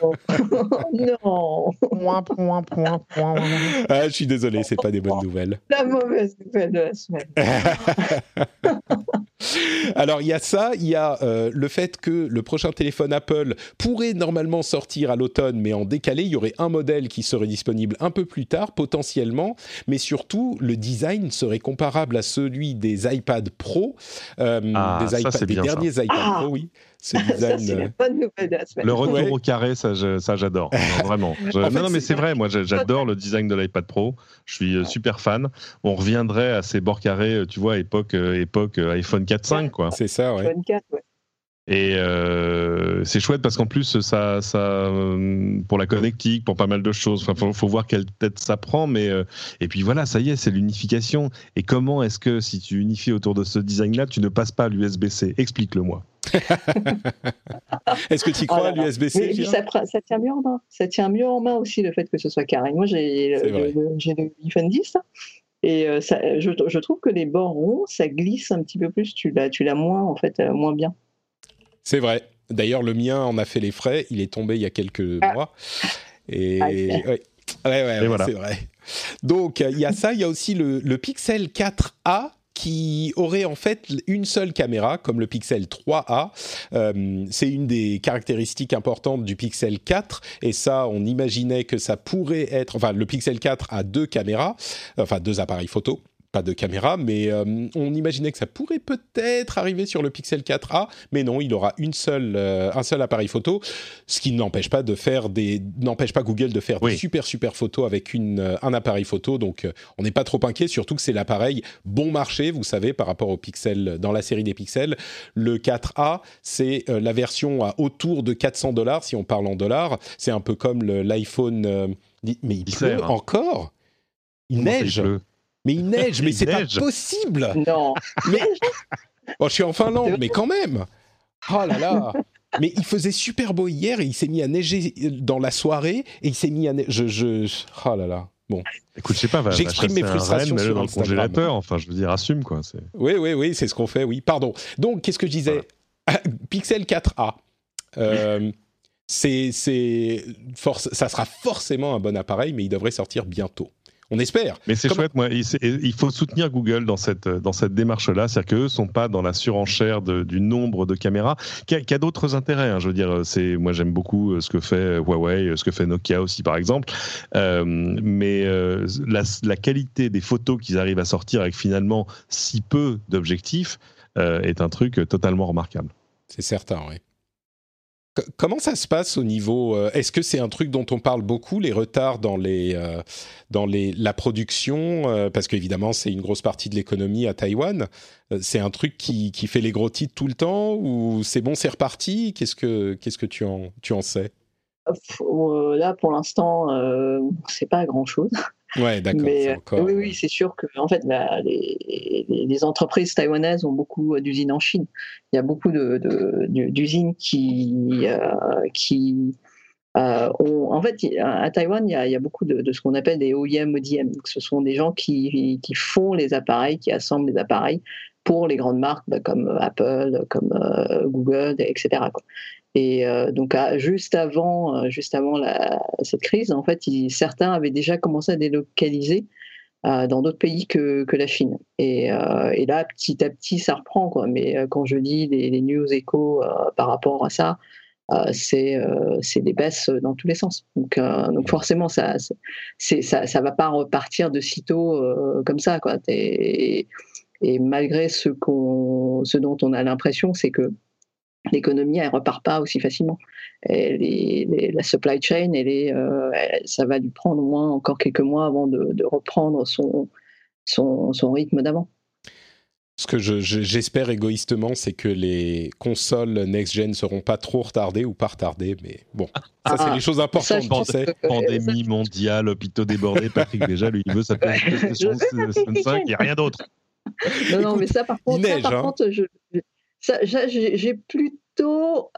Non. Je suis désolé, c'est pas des bonnes nouvelles. La mauvaise nouvelle de la semaine. Alors, il y a ça, il y a le fait que le prochain téléphone Apple pourrait normalement sortir à l'automne, mais en décalé. Il y aurait un modèle qui serait disponible un peu plus tard, potentiellement, mais surtout, le design serait comparable à celui des iPad Pro, des derniers iPad Pro, oui. Ce design, ça, c'est la bonne nouvelle de la semaine. Le retour au carré, ça j'adore. Non, vraiment. Non, mais c'est vrai, moi j'adore le design de l'iPad Pro. Je suis super fan. On reviendrait à ces bords carrés, tu vois, époque iPhone 4.5, quoi. C'est ça, ouais. iPhone 4, ouais. Et c'est chouette parce qu'en plus, ça pour la connectique, pour pas mal de choses, faut voir quelle tête ça prend. Mais et puis voilà, ça y est, c'est l'unification. Et comment est-ce que si tu unifies autour de ce design-là, tu ne passes pas à l'USB-C ? Explique-le-moi. Est-ce que tu crois à l'USB-C ? Mais ça tient mieux en main. Ça tient mieux en main aussi le fait que ce soit carré. Moi, j'ai le iPhone 10 et je trouve que les bords ronds, ça glisse un petit peu plus. Tu l'as moins moins bien. C'est vrai. D'ailleurs, le mien en a fait les frais. Il est tombé il y a quelques mois. Et ouais, voilà. C'est vrai. Donc, il y a ça. Il y a aussi le Pixel 4a qui aurait en fait une seule caméra, comme le Pixel 3a. C'est une des caractéristiques importantes du Pixel 4. Et ça, on imaginait que ça pourrait être... Enfin, le Pixel 4 a 2 caméras, enfin 2 appareils photo. Pas de caméra, mais on imaginait que ça pourrait peut-être arriver sur le Pixel 4a, mais non, il aura un seul appareil photo, ce qui n'empêche pas Google de faire des super photos avec un appareil photo, donc on n'est pas trop inquiet, surtout que c'est l'appareil bon marché, vous savez, par rapport au Pixel, dans la série des Pixels. Le 4a, c'est la version à autour de $400, si on parle en dollars, c'est un peu comme l'iPhone... mais il pleut encore ? Il neige. Mais il neige, mais c'est pas possible. Non. Mais bon, je suis en Finlande, mais quand même. Oh là là. Mais il faisait super beau hier et il s'est mis à neiger dans la soirée et il s'est mis à oh là là. Bon. Écoute, je sais pas, j'exprime mes frustrations sur dans Instagram. Le congélateur, enfin, je veux dire, assume quoi. Oui, c'est ce qu'on fait, oui. Pardon. Donc, qu'est-ce que je disais ? Pixel 4a. Ça sera forcément un bon appareil, mais il devrait sortir bientôt. On espère. Mais c'est chouette, moi. Il faut soutenir Google dans cette démarche-là, c'est-à-dire qu'eux ne sont pas dans la surenchère du nombre de caméras, qui a d'autres intérêts. Hein. Je veux dire, moi j'aime beaucoup ce que fait Huawei, ce que fait Nokia aussi, par exemple. Mais la qualité des photos qu'ils arrivent à sortir avec finalement si peu d'objectifs est un truc totalement remarquable. C'est certain, oui. Comment ça se passe au niveau... est-ce que c'est un truc dont on parle beaucoup, les retards dans la production parce qu'évidemment, c'est une grosse partie de l'économie à Taïwan. C'est un truc qui fait les gros titres tout le temps ou c'est bon, c'est reparti ? Qu'est-ce que tu en sais ? Là, pour l'instant, c'est pas grand-chose. Ouais, d'accord. Mais encore... oui, c'est sûr que en fait, les entreprises taïwanaises ont beaucoup d'usines en Chine. Il y a beaucoup d'usines qui ont. En fait, à Taïwan, il y a beaucoup de ce qu'on appelle des OEM, ODM. Donc, ce sont des gens qui font les appareils, qui assemblent les appareils pour les grandes marques comme Apple, comme Google, etc. quoi. Et donc, juste avant cette crise, en fait, certains avaient déjà commencé à délocaliser dans d'autres pays que la Chine. Et là, petit à petit, ça reprend, quoi. Mais quand je dis les news échos par rapport à ça, c'est des baisses dans tous les sens. Donc forcément, ça va pas repartir de sitôt comme ça, quoi. Et malgré ce dont on a l'impression, c'est que l'économie, elle repart pas aussi facilement. Et la supply chain, ça va lui prendre au moins encore quelques mois avant de reprendre son rythme d'avant. Ce que j'espère égoïstement, c'est que les consoles next-gen ne seront pas trop retardées ou pas retardées, mais bon, ça c'est les choses importantes, tu sais. Pandémie mondiale, hôpitaux débordés, Patrick déjà, lui, il veut sa PlayStation 5, il n'y a rien d'autre. Non, écoute, mais ça par contre, j'ai plutôt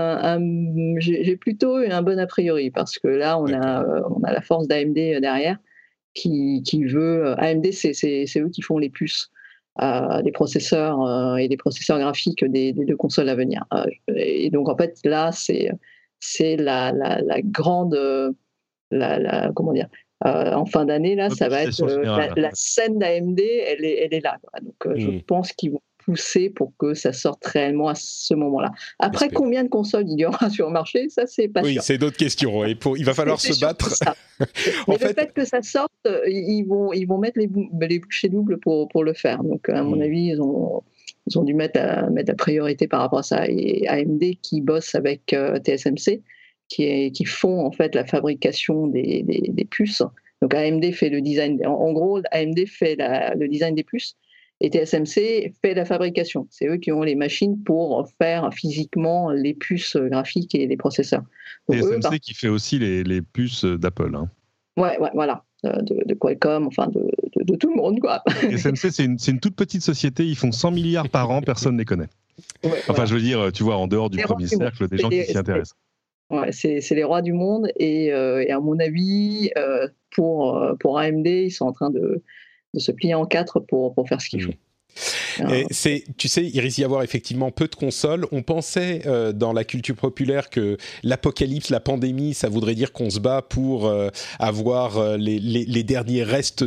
eu un bon a priori, parce que là, on a la force d'AMD derrière qui veut... AMD, c'est eux qui font les puces. Des processeurs et des processeurs graphiques des deux consoles à venir. Et donc en fait là c'est la grande comment dire en fin d'année là ça va être la scène d'AMD elle est là quoi. Donc je pense qu'ils vont pousser pour que ça sorte réellement à ce moment-là. Après, combien de consoles il y aura sur le marché, ça c'est pas sûr. Oui, c'est d'autres questions. Et il va falloir se battre. Mais le fait que ça sorte, ils vont mettre les bouchées doubles pour le faire. Donc à mon avis, ils ont dû mettre la priorité par rapport à ça. Et AMD qui bosse avec TSMC, qui font en fait la fabrication des puces. Donc AMD fait le design. En gros, AMD fait le design des puces. Et TSMC fait la fabrication. C'est eux qui ont les machines pour faire physiquement les puces graphiques et les processeurs. Donc TSMC qui fait aussi les puces d'Apple. Hein. Ouais, voilà. De Qualcomm, enfin de tout le monde, quoi. TSMC, c'est une toute petite société. Ils font 100 milliards par an, personne ne les connaît. Ouais, enfin, voilà. Je veux dire, tu vois, en dehors du premier cercle, des gens qui s'y intéressent. Ouais, c'est les rois du monde. Et à mon avis, pour AMD, ils sont en train de se plier en quatre pour faire ce qu'il faut. Tu sais, il risque d'y avoir effectivement peu de consoles. On pensait dans la culture populaire que l'apocalypse, la pandémie, ça voudrait dire qu'on se bat pour avoir les derniers restes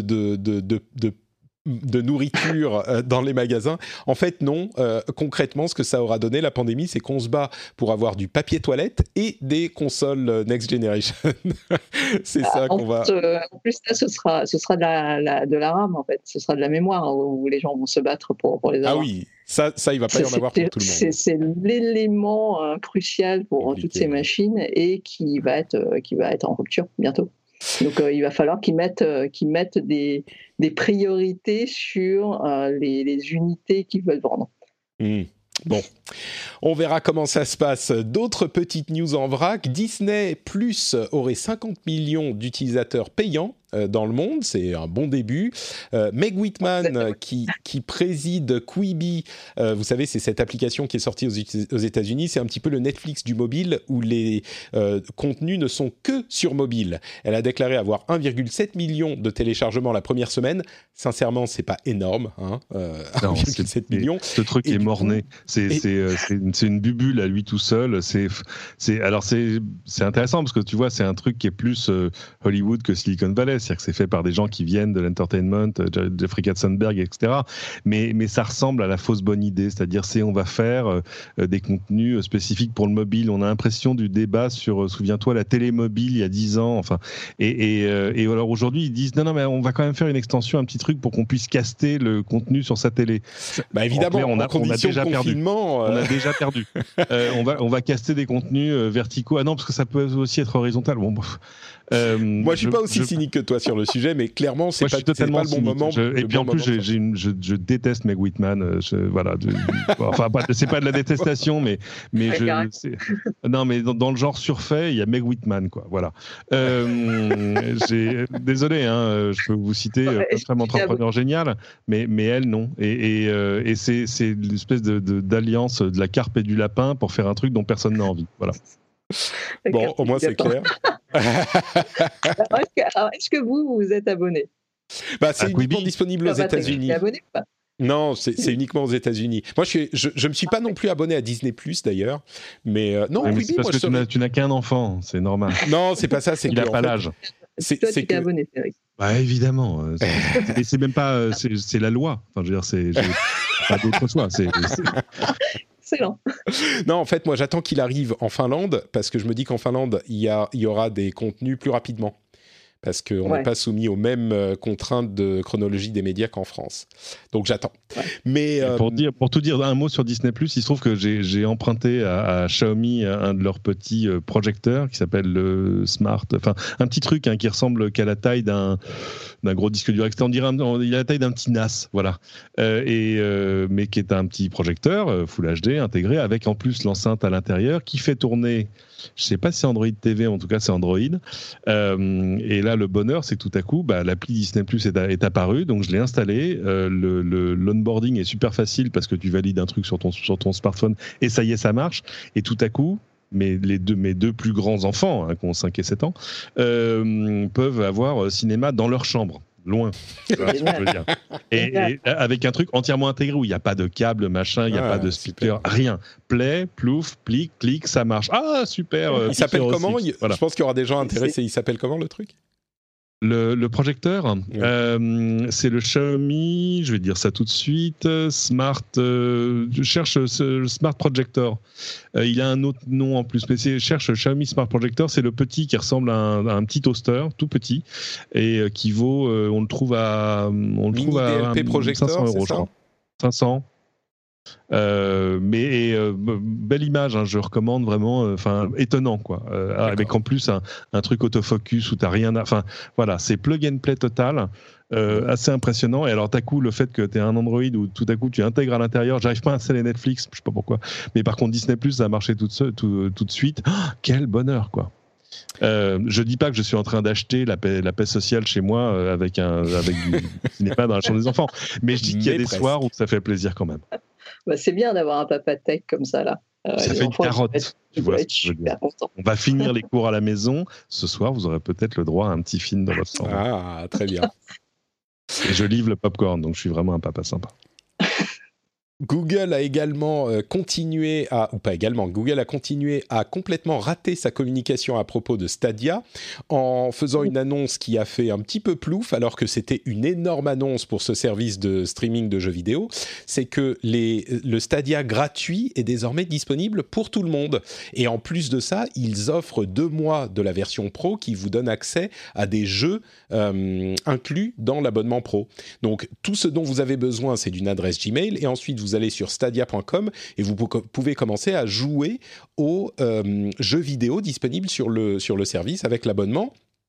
de nourriture dans les magasins. En fait, non. Concrètement, ce que ça aura donné, la pandémie, c'est qu'on se bat pour avoir du papier toilette et des consoles Next Generation. C'est ça qu'on va... En plus, là, ce sera de la RAM, en fait. Ce sera de la mémoire où les gens vont se battre pour les avoir. Ah oui, ça il va pas y en avoir pour tout le monde. C'est l'élément crucial pour toutes ces machines et qui va être en rupture bientôt. Donc il va falloir qu'ils mettent des priorités sur les unités qu'ils veulent vendre. Bon, On verra comment ça se passe. D'autres petites news en vrac. Disney Plus aurait 50 millions d'utilisateurs payants dans le monde, c'est un bon début. Meg Whitman, qui préside Quibi, vous savez, c'est cette application qui est sortie aux États-Unis, c'est un petit peu le Netflix du mobile où les contenus ne sont que sur mobile. Elle a déclaré avoir 1,7 million de téléchargements la première semaine. Sincèrement, c'est pas énorme, hein, 1,7 million. Ce truc est mort-né. C'est une bubule à lui tout seul. C'est intéressant parce que tu vois, c'est un truc qui est plus Hollywood que Silicon Valley. C'est-à-dire que c'est fait par des gens qui viennent de l'entertainment, Jeffrey Katzenberg, etc. Mais ça ressemble à la fausse bonne idée, c'est-à-dire on va faire des contenus spécifiques pour le mobile. On a l'impression du débat sur, souviens-toi, la télé mobile il y a 10 ans. Enfin, et alors aujourd'hui, ils disent non, mais on va quand même faire une extension, un petit truc pour qu'on puisse caster le contenu sur sa télé. Bah évidemment, on a déjà perdu. On a déjà perdu. On va caster des contenus verticaux. Ah non, parce que ça peut aussi être horizontal. Bon, moi, je suis pas aussi cynique que toi sur le sujet, mais clairement, c'est pas le bon moment. Et puis en plus, je déteste Meg Whitman. Voilà. Enfin, c'est pas de la détestation, mais non, mais dans le genre surfait, il y a Meg Whitman, quoi. Voilà. Désolé, hein, je peux vous citer une femme entrepreneur géniale, mais elle non. Et c'est l'espèce d'alliance de la carpe et du lapin pour faire un truc dont personne n'a envie. Voilà. Bon, au moins c'est clair. Alors, est-ce que vous êtes abonné ? C'est uniquement disponible aux États-Unis. T'es abonné ou pas ? Non, c'est uniquement aux États-Unis. Moi, je me suis pas non plus abonné à Disney+ d'ailleurs, mais non. Mais c'est parce que tu n'as qu'un enfant, c'est normal. Non, c'est pas ça. C'est il n'a pas l'âge. Toi, tu t'es abonné, Frédéric. Bah évidemment. C'est même pas. C'est la loi. Enfin, je veux dire, c'est pas d'autre choix. C'est Excellent. Non, en fait, moi, j'attends qu'il arrive en Finlande parce que je me dis qu'en Finlande, il y aura des contenus plus rapidement. Parce qu'on n'est pas soumis aux mêmes contraintes de chronologie des médias qu'en France. Donc j'attends. Ouais. Mais pour tout dire un mot sur Disney+, il se trouve que j'ai emprunté à Xiaomi un de leurs petits projecteurs qui s'appelle le Smart, enfin un petit truc qui ressemble qu'à la taille d'un gros disque dur. On dirait il a la taille d'un petit NAS, voilà. Mais qui est un petit projecteur Full HD intégré avec en plus l'enceinte à l'intérieur qui fait tourner. Je ne sais pas si c'est Android TV, en tout cas c'est Android. Et là, le bonheur, c'est que tout à coup, l'appli Disney+ est apparue, donc je l'ai installé. L'onboarding est super facile parce que tu valides un truc sur ton smartphone et ça y est, ça marche. Et tout à coup, mes deux plus grands enfants, qui ont 5 et 7 ans, peuvent avoir cinéma dans leur chambre. Loin, tu vois ce que je veux dire. Et avec un truc entièrement intégré où il n'y a pas de câble, machin, il n'y a pas de speaker, rien. Play, plouf, clic, ça marche. Ah, super. Il s'appelle comment ? Voilà. Je pense qu'il y aura des gens intéressés. Il s'appelle comment le truc ? Le projecteur, c'est le Xiaomi, je vais dire ça tout de suite, Smart, je cherche Smart Projector. Il a un autre nom en plus, mais cherche Xiaomi Smart Projector, c'est le petit qui ressemble à un petit toaster, tout petit, et qui vaut, on le trouve à 500 euros, je crois. 500. Belle image, hein, je recommande vraiment, étonnant quoi, avec en plus un truc autofocus où t'as rien, voilà, c'est plug and play total, assez impressionnant. Et alors d'un coup, le fait que t'aies un Android où tout à coup tu intègres à l'intérieur, j'arrive pas à installer Netflix, je sais pas pourquoi, mais par contre Disney+, ça a marché tout de suite. Oh, quel bonheur quoi. Je dis pas que je suis en train d'acheter la paix sociale chez moi avec du cinéma dans la chambre des enfants, mais je dis qu'il y a des soirs où ça fait plaisir quand même. C'est bien d'avoir un papa tech comme ça là. Ça fait une carotte. Tu vois ce que je veux dire. On va finir les cours à la maison. Ce soir, vous aurez peut-être le droit à un petit film dans votre chambre. Ah, très bien. Et je livre le popcorn, donc je suis vraiment un papa sympa. Google a également Google a continué à complètement rater sa communication à propos de Stadia en faisant une annonce qui a fait un petit peu plouf alors que c'était une énorme annonce pour ce service de streaming de jeux vidéo. C'est que le Stadia gratuit est désormais disponible pour tout le monde. Et en plus de ça, ils offrent 2 mois de la version Pro qui vous donne accès à des jeux inclus dans l'abonnement Pro. Donc tout ce dont vous avez besoin, c'est d'une adresse Gmail et ensuite vous allez sur stadia.com et vous pouvez commencer à jouer aux jeux vidéo disponibles sur le service avec l'abonnement.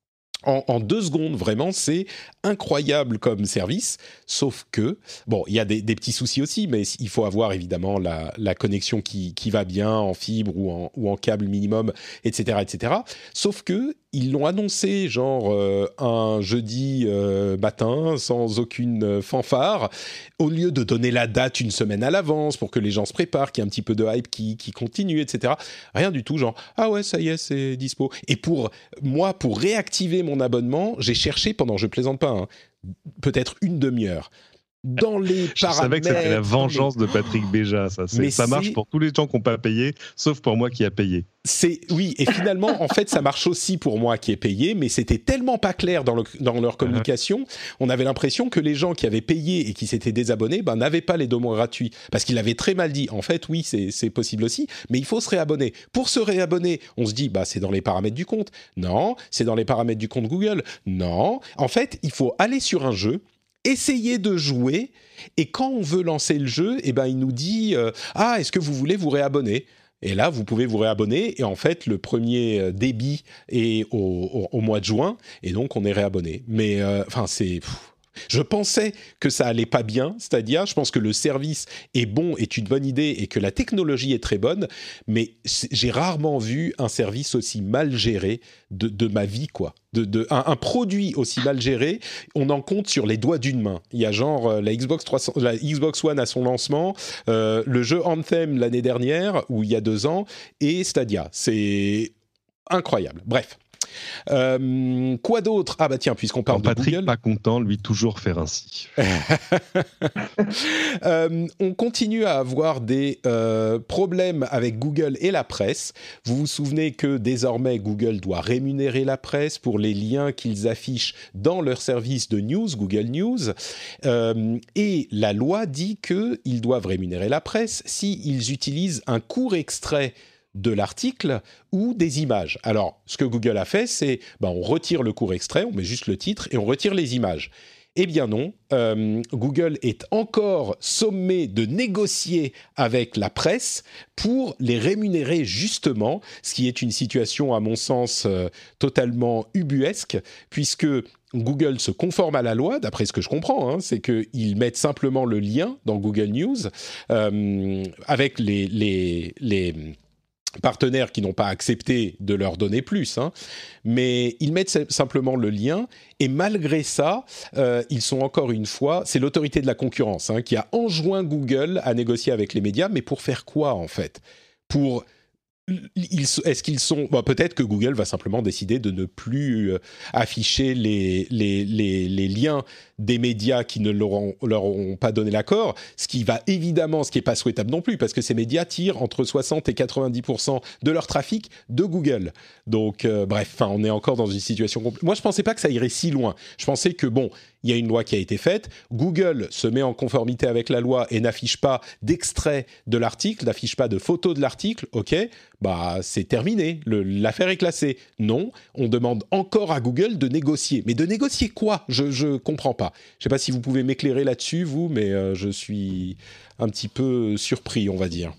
En 2 secondes, vraiment, c'est incroyable comme service, sauf que, bon, il y a des petits soucis aussi, mais il faut avoir évidemment la connexion qui va bien en fibre ou en câble minimum, etc., etc. Sauf que ils l'ont annoncé genre un jeudi matin, sans aucune fanfare, au lieu de donner la date une semaine à l'avance pour que les gens se préparent, qu'il y ait un petit peu de hype qui continue, etc. Rien du tout, genre « Ah ouais, ça y est, c'est dispo ». Et pour réactiver mon abonnement, j'ai cherché pendant, je plaisante pas, hein, peut-être une demi-heure. Dans les paramètres... Je savais que c'était la vengeance de Patrick Béja, ça. Ça marche pour tous les gens qui n'ont pas payé, sauf pour moi qui a payé. Oui, et finalement, en fait, ça marche aussi pour moi qui ai payé, mais c'était tellement pas clair dans leur communication, on avait l'impression que les gens qui avaient payé et qui s'étaient désabonnés, n'avaient pas les 2 mois gratuits, parce qu'ils l'avaient très mal dit. En fait, oui, c'est possible aussi, mais il faut se réabonner. Pour se réabonner, on se dit, c'est dans les paramètres du compte. Non, c'est dans les paramètres du compte Google. Non, en fait, il faut aller sur un jeu, essayer de jouer, et quand on veut lancer le jeu, il nous dit est-ce que vous voulez vous réabonner ? Et là, vous pouvez vous réabonner, et en fait, le premier débit est au mois de juin, et donc on est réabonné. Mais je pensais que ça allait pas bien, Stadia. Je pense que le service est bon, est une bonne idée, et que la technologie est très bonne, mais j'ai rarement vu un service aussi mal géré de ma vie, quoi. Un produit aussi mal géré, on en compte sur les doigts d'une main. Il y a genre la Xbox One à son lancement, le jeu Anthem l'année dernière, ou il y a 2 ans, et Stadia. C'est incroyable. Bref. Quoi d'autre ? Ah tiens, puisqu'on parle de Patrick, Google... pas content, lui toujours faire ainsi. On continue à avoir des problèmes avec Google et la presse. Vous vous souvenez que désormais Google doit rémunérer la presse pour les liens qu'ils affichent dans leur service de news, Google News, et la loi dit qu'ils doivent rémunérer la presse s'ils utilisent un court extrait de l'article ou des images. Alors, ce que Google a fait, c'est on retire le court extrait, on met juste le titre et on retire les images. Eh bien non, Google est encore sommé de négocier avec la presse pour les rémunérer justement, ce qui est une situation à mon sens totalement ubuesque, puisque Google se conforme à la loi, d'après ce que je comprends, c'est qu'ils mettent simplement le lien dans Google News avec les partenaires qui n'ont pas accepté de leur donner plus, mais ils mettent simplement le lien, et malgré ça, ils sont encore une fois, c'est l'autorité de la concurrence qui a enjoint Google à négocier avec les médias, mais pour faire quoi en fait ? Est-ce qu'ils sont... peut-être que Google va simplement décider de ne plus afficher les liens des médias qui ne leur ont pas donné l'accord, ce qui n'est pas souhaitable non plus, parce que ces médias tirent entre 60 et 90% de leur trafic de Google. Donc, on est encore dans une situation compliquée. Moi, je ne pensais pas que ça irait si loin. Je pensais que, il y a une loi qui a été faite, Google se met en conformité avec la loi et n'affiche pas d'extrait de l'article, n'affiche pas de photo de l'article, ok, c'est terminé, l'affaire est classée. Non, on demande encore à Google de négocier. Mais de négocier quoi ? Je comprends pas. Je ne sais pas si vous pouvez m'éclairer là-dessus, vous, mais je suis un petit peu surpris, on va dire.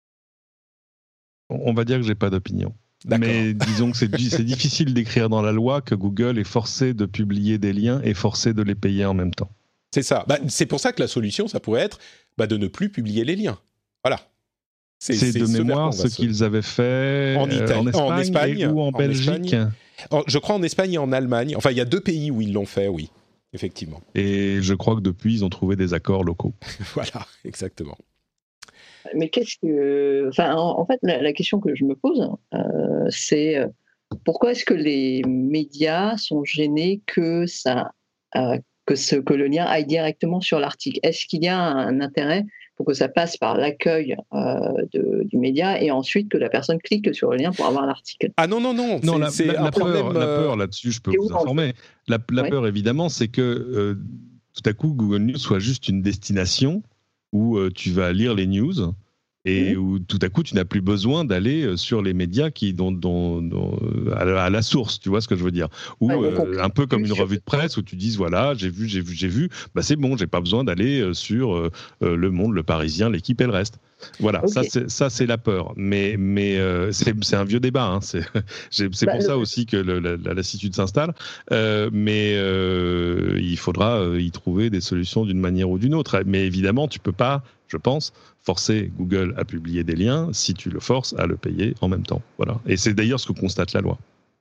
On va dire que j'ai pas d'opinion. D'accord. Mais disons que c'est difficile d'écrire dans la loi que Google est forcé de publier des liens et forcé de les payer en même temps. C'est ça. C'est pour ça que la solution, ça pourrait être de ne plus publier les liens. Voilà. C'est de mémoire ce qu'ils avaient fait en Espagne ou en Belgique. Je crois en Espagne et en Allemagne. Enfin, il y a 2 pays où ils l'ont fait, oui, effectivement. Et je crois que depuis, ils ont trouvé des accords locaux. Voilà, exactement. Mais qu'est-ce que... en fait, la question que je me pose, c'est pourquoi est-ce que les médias sont gênés que le lien aille directement sur l'article ? Est-ce qu'il y a un intérêt pour que ça passe par l'accueil du média et ensuite que la personne clique sur le lien pour avoir l'article ? Ah non, c'est un problème... La peur là-dessus, je peux vous informer. La peur, évidemment, c'est que tout à coup, Google News soit juste une destination où tu vas lire les news et où tout à coup tu n'as plus besoin d'aller sur les médias à la source, tu vois ce que je veux dire, ou un peu comme une revue de presse où tu dis voilà j'ai vu, bah c'est bon, j'ai pas besoin d'aller sur Le Monde, Le Parisien, L'Équipe et le reste. Voilà, ça c'est la peur, mais c'est un vieux débat, hein. C'est pour ça aussi que la lassitude s'installe, mais il faudra y trouver des solutions d'une manière ou d'une autre. Mais évidemment, tu peux pas, je pense, forcer Google à publier des liens si tu le forces à le payer en même temps. Voilà. Et c'est d'ailleurs ce que constate la loi.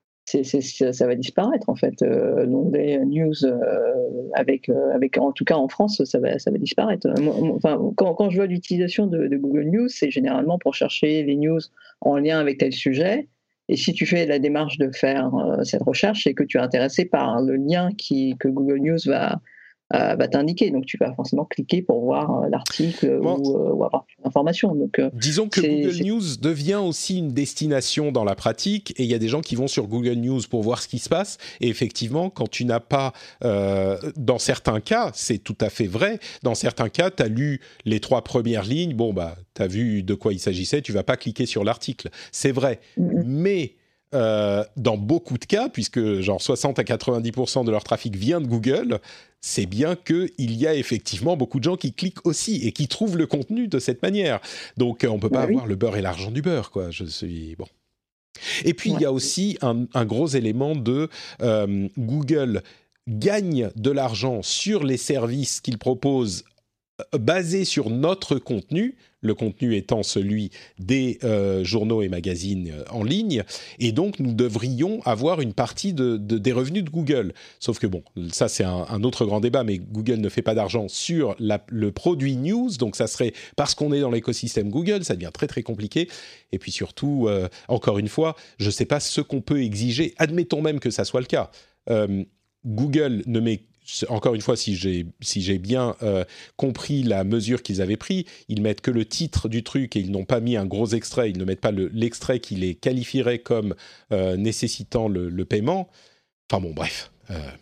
Ça va disparaître en fait. L'onglet news avec en tout cas en France, ça va disparaître. Quand je vois l'utilisation de Google News, c'est généralement pour chercher les news en lien avec tel sujet. Et si tu fais la démarche de faire cette recherche, c'est que tu es intéressé par le lien que Google News va t'indiquer. Donc, tu vas forcément cliquer pour voir l'article ou avoir plus d'informations. Donc, disons que Google News devient aussi une destination dans la pratique, et il y a des gens qui vont sur Google News pour voir ce qui se passe. Et effectivement, quand tu n'as pas... dans certains cas, c'est tout à fait vrai. Dans certains cas, tu as lu les 3 premières lignes. Bon, tu as vu de quoi il s'agissait. Tu ne vas pas cliquer sur l'article. C'est vrai. Mais... dans beaucoup de cas, puisque genre 60 à 90% de leur trafic vient de Google, c'est bien qu'il y a effectivement beaucoup de gens qui cliquent aussi et qui trouvent le contenu de cette manière. Donc on ne peut pas avoir le beurre et l'argent du beurre, quoi. Bon. Et puis il y a aussi un gros élément de Google gagne de l'argent sur les services qu'il propose basés sur notre contenu, le contenu étant celui des journaux et magazines en ligne, et donc nous devrions avoir une partie des revenus de Google. Sauf que bon, ça c'est un autre grand débat, mais Google ne fait pas d'argent sur le produit news, donc ça serait, parce qu'on est dans l'écosystème Google, ça devient très très compliqué, et puis surtout, encore une fois, je ne sais pas ce qu'on peut exiger, admettons même que ça soit le cas. Google ne met... Encore une fois, si j'ai bien compris la mesure qu'ils avaient pris, ils mettent que le titre du truc et ils n'ont pas mis un gros extrait, ils ne mettent pas l'extrait qui les qualifierait comme nécessitant le paiement. Enfin bon, bref,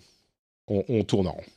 on tourne en rond.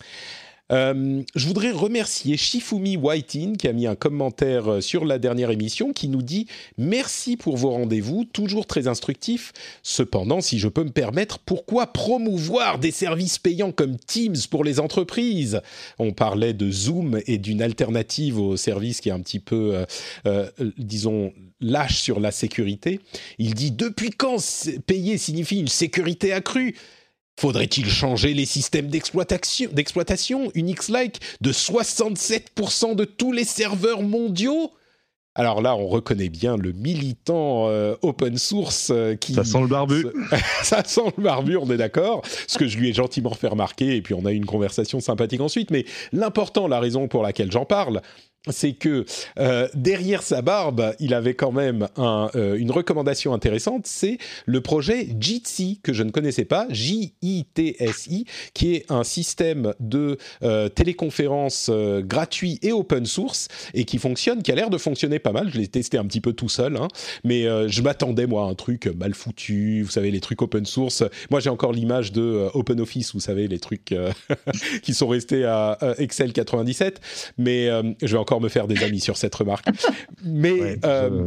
Je voudrais remercier Shifumi Whiting qui a mis un commentaire sur la dernière émission qui nous dit « Merci pour vos rendez-vous, toujours très instructifs. Cependant, si je peux me permettre, pourquoi promouvoir des services payants comme Teams pour les entreprises ?» On parlait de Zoom et d'une alternative au service qui est un petit peu, disons, lâche sur la sécurité. Il dit « Depuis quand payer signifie une sécurité accrue ? Faudrait-il changer les systèmes d'exploitation Unix-like de 67% de tous les serveurs mondiaux ? Alors là, on reconnaît bien le militant open source qui... Ça sent le barbu. Ça sent le barbu, on est d'accord. Ce que je lui ai gentiment fait remarquer, et puis on a eu une conversation sympathique ensuite. Mais l'important, la raison pour laquelle j'en parle, c'est que derrière sa barbe, il avait quand même une recommandation intéressante, c'est le projet Jitsi, que je ne connaissais pas, Jitsi, qui est un système de téléconférence gratuit et open source, et qui a l'air de fonctionner pas mal. Je l'ai testé un petit peu tout seul, hein, mais je m'attendais, moi, à un truc mal foutu, vous savez, les trucs open source. Moi, j'ai encore l'image de OpenOffice, vous savez, les trucs qui sont restés à Excel 97, mais je vais encore me faire des amis sur cette remarque. Mais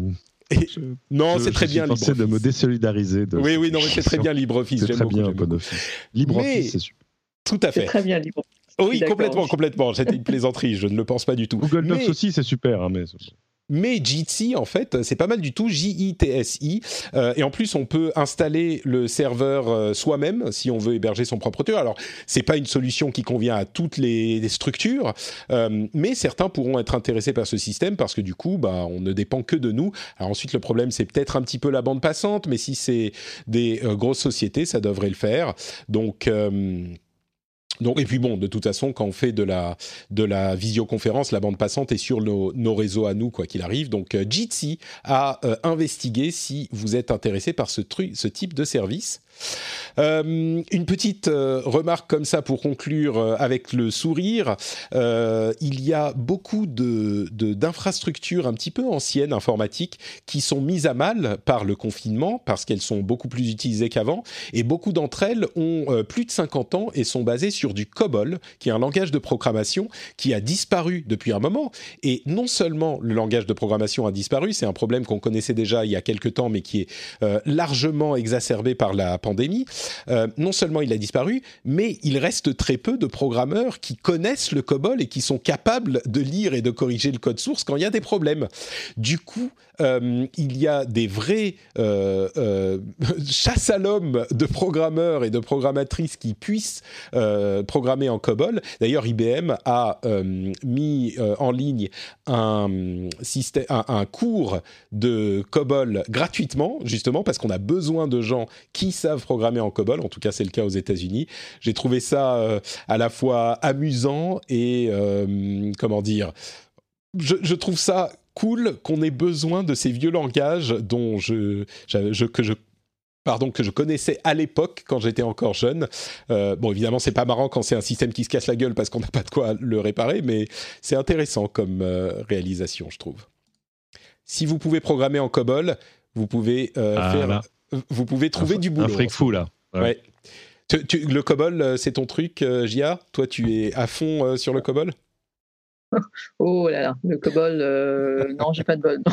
non, c'est très bien LibreOffice. J'essaie de me désolidariser. Oui, non, mais c'est très bien LibreOffice. C'est très bien OpenOffice. LibreOffice, c'est super. Tout à fait. C'est très bien LibreOffice. Oui, complètement. C'était une plaisanterie, je ne le pense pas du tout. Google Docs aussi, c'est super, hein, Mais Jitsi, en fait, c'est pas mal du tout, Jitsi. Et en plus, on peut installer le serveur soi-même si on veut héberger son propre truc. Alors, c'est pas une solution qui convient à toutes les structures, mais certains pourront être intéressés par ce système parce que du coup, on ne dépend que de nous. Alors ensuite, le problème, c'est peut-être un petit peu la bande passante, mais si c'est des grosses sociétés, ça devrait le faire. Donc, et puis bon, de toute façon, quand on fait de la visioconférence, la bande passante est sur nos réseaux à nous, quoi qu'il arrive. Donc, Jitsi a investigué si vous êtes intéressé par ce type de service. Une petite remarque comme ça pour conclure avec le sourire. Il y a beaucoup d'infrastructures un petit peu anciennes informatiques qui sont mises à mal par le confinement parce qu'elles sont beaucoup plus utilisées qu'avant, et beaucoup d'entre elles ont plus de 50 ans et sont basées sur du COBOL, qui est un langage de programmation qui a disparu depuis un moment. Et non seulement le langage de programmation a disparu, c'est un problème qu'on connaissait déjà il y a quelques temps mais qui est largement exacerbé par la pandémie. Non seulement il a disparu, mais il reste très peu de programmeurs qui connaissent le COBOL et qui sont capables de lire et de corriger le code source quand il y a des problèmes. Du coup, il y a des vrais chasse à l'homme de programmeurs et de programmatrices qui puissent programmer en COBOL. D'ailleurs, IBM a mis en ligne un cours de COBOL gratuitement, justement parce qu'on a besoin de gens qui savent programmer en COBOL. En tout cas, c'est le cas aux États-Unis. J'ai trouvé ça à la fois amusant et comment dire. Je trouve ça cool qu'on ait besoin de ces vieux langages dont que je connaissais à l'époque quand j'étais encore jeune. Bon, évidemment, c'est pas marrant quand c'est un système qui se casse la gueule parce qu'on n'a pas de quoi le réparer, mais c'est intéressant comme réalisation, je trouve. Si vous pouvez programmer en COBOL, vous pouvez vous pouvez trouver du boulot. Un fric fou, là. Ouais. Le COBOL, c'est ton truc, Gia ? Toi, tu es à fond sur le COBOL ? Oh là là, le COBOL, non, j'ai pas de bol.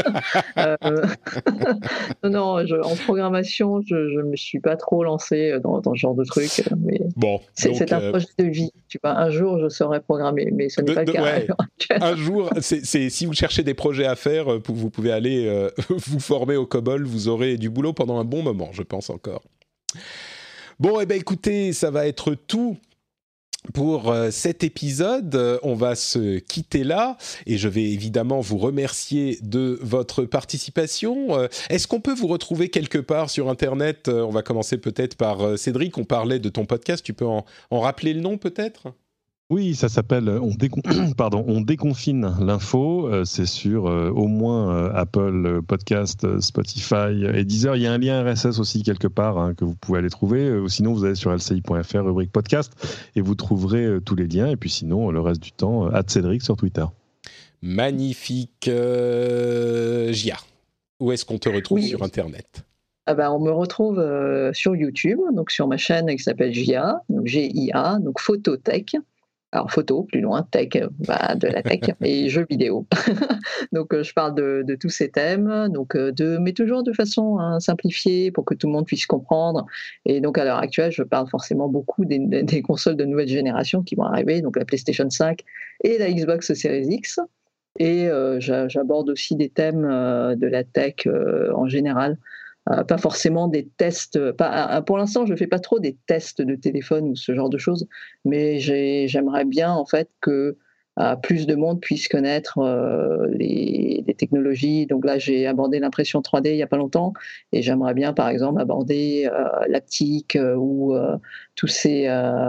Non, en programmation, je me suis pas trop lancée dans ce genre de truc. Mais bon, c'est un projet de vie. Tu vois, un jour, je saurais programmer, mais ce n'est pas le cas. Ouais. Un jour, si vous cherchez des projets à faire, vous pouvez aller vous former au COBOL. Vous aurez du boulot pendant un bon moment, je pense encore. Bon, eh bien, écoutez, ça va être tout pour cet épisode. On va se quitter là et je vais évidemment vous remercier de votre participation. Est-ce qu'on peut vous retrouver quelque part sur Internet ? On va commencer peut-être par Cédric. On parlait de ton podcast. Tu peux en rappeler le nom peut-être ? Oui, ça s'appelle On déconfine l'info. C'est sur au moins Apple Podcast, Spotify et Deezer. Il y a un lien RSS aussi quelque part que vous pouvez aller trouver. Sinon, vous allez sur lci.fr, rubrique podcast, et vous trouverez tous les liens. Et puis sinon, le reste du temps, @Cédric sur Twitter. Magnifique. Gia, où est-ce qu'on te retrouve sur Internet ? On me retrouve sur YouTube, donc sur ma chaîne qui s'appelle Gia, donc GIA, donc Phototech. Alors photo, plus loin, tech, de la tech, et jeux vidéo. Donc je parle de tous ces thèmes, mais toujours de façon simplifiée pour que tout le monde puisse comprendre. Et donc à l'heure actuelle, je parle forcément beaucoup des consoles de nouvelle génération qui vont arriver, donc la PlayStation 5 et la Xbox Series X. Et j'aborde aussi des thèmes de la tech en général. Pas forcément des tests, pour l'instant je ne fais pas trop des tests de téléphone ou ce genre de choses, mais j'aimerais bien en fait que plus de monde puisse connaître les technologies. Donc là j'ai abordé l'impression 3D il n'y a pas longtemps et j'aimerais bien par exemple aborder l'aptique ou tous ces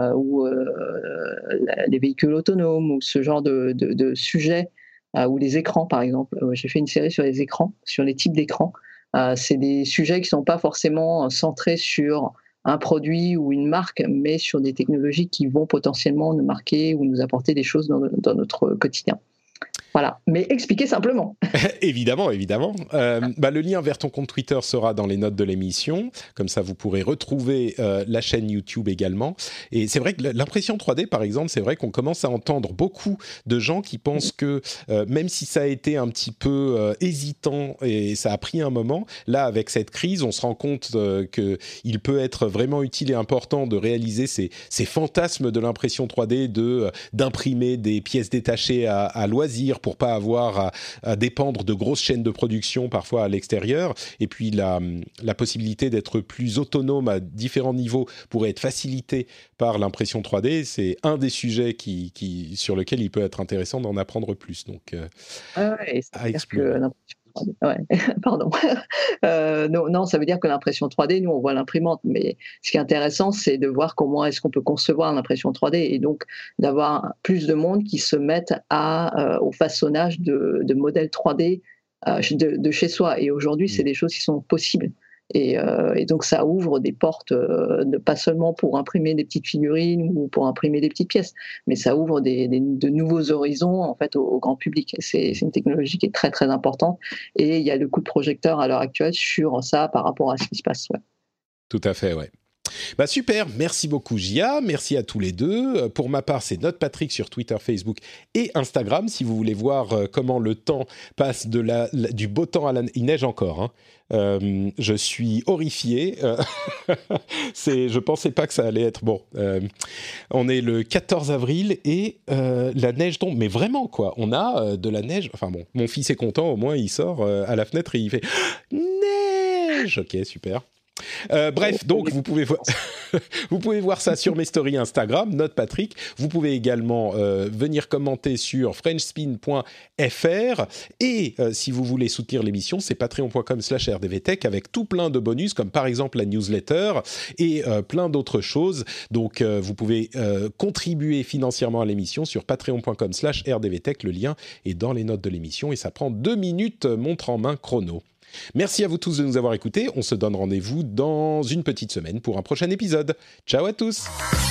les véhicules autonomes ou ce genre de sujets, ou les écrans par exemple. J'ai fait une série sur les écrans, sur les types d'écrans. C'est des sujets qui ne sont pas forcément centrés sur un produit ou une marque, mais sur des technologies qui vont potentiellement nous marquer ou nous apporter des choses dans notre quotidien. Voilà, mais expliquer simplement. Évidemment. Le lien vers ton compte Twitter sera dans les notes de l'émission. Comme ça, vous pourrez retrouver la chaîne YouTube également. Et c'est vrai que l'impression 3D, par exemple, c'est vrai qu'on commence à entendre beaucoup de gens qui pensent que, même si ça a été un petit peu hésitant et ça a pris un moment, là, avec cette crise, on se rend compte qu'il peut être vraiment utile et important de réaliser ces fantasmes de l'impression 3D, d'imprimer des pièces détachées à loisir, pour pas avoir à dépendre de grosses chaînes de production parfois à l'extérieur, et puis la possibilité d'être plus autonome à différents niveaux pourrait être facilitée par l'impression 3D. C'est un des sujets sur lequel il peut être intéressant d'en apprendre plus. Donc, à explorer. Ouais, pardon. Non, ça veut dire que l'impression 3D, nous on voit l'imprimante, mais ce qui est intéressant, c'est de voir comment est-ce qu'on peut concevoir l'impression 3D et donc d'avoir plus de monde qui se mettent au façonnage de modèles 3D de chez soi. Et aujourd'hui, c'est des choses qui sont possibles. Et donc ça ouvre des portes, pas seulement pour imprimer des petites figurines ou pour imprimer des petites pièces, mais ça ouvre de nouveaux horizons en fait au grand public. C'est une technologie qui est très très importante, et il y a le coup de projecteur à l'heure actuelle sur ça par rapport à ce qui se passe. Ouais. Tout à fait, ouais. Bah super, merci beaucoup Gia, merci à tous les deux. Pour ma part, c'est NotePatrick sur Twitter, Facebook et Instagram. Si vous voulez voir comment le temps passe du beau temps à il neige encore, hein. Je suis horrifié. Je pensais pas que ça allait être bon. On est le 14 avril et la neige tombe, mais vraiment quoi. On a de la neige. Enfin bon, mon fils est content, au moins il sort à la fenêtre et il fait neige. Ok, super. Bref, donc vous pouvez voir ça sur mes stories Instagram, NotePatrick. Vous pouvez également venir commenter sur frenchspin.fr et si vous voulez soutenir l'émission, c'est patreon.com/rdvtech avec tout plein de bonus comme par exemple la newsletter et plein d'autres choses. Donc vous pouvez contribuer financièrement à l'émission sur patreon.com/rdvtech. Le lien est dans les notes de l'émission et ça prend 2 minutes montre en main chrono. Merci à vous tous de nous avoir écoutés. On se donne rendez-vous dans une petite semaine pour un prochain épisode. Ciao à tous.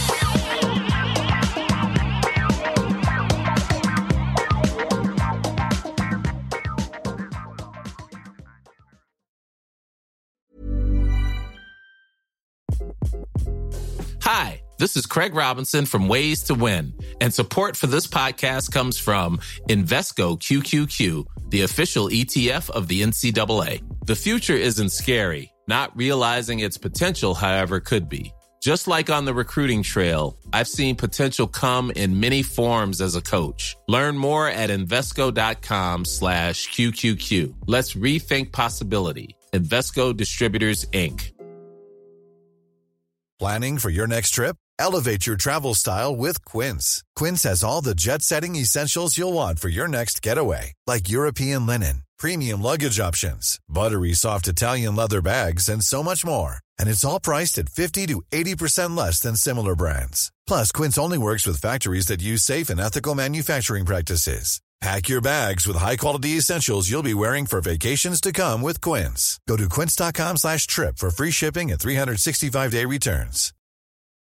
Hi, this is Craig Robinson from Ways to Win, and support for this podcast comes from Invesco QQQ, the official ETF of the NCAA. The future isn't scary. Not realizing its potential, however, could be. Just like on the recruiting trail, I've seen potential come in many forms as a coach. Learn more at Invesco.com/QQQ. Let's rethink possibility. Invesco Distributors, Inc. Planning for your next trip? Elevate your travel style with Quince. Quince has all the jet-setting essentials you'll want for your next getaway, like European linen, premium luggage options, buttery soft Italian leather bags, and so much more. And it's all priced at 50 to 80% less than similar brands. Plus, Quince only works with factories that use safe and ethical manufacturing practices. Pack your bags with high-quality essentials you'll be wearing for vacations to come with Quince. Go to quince.com/trip for free shipping and 365-day returns.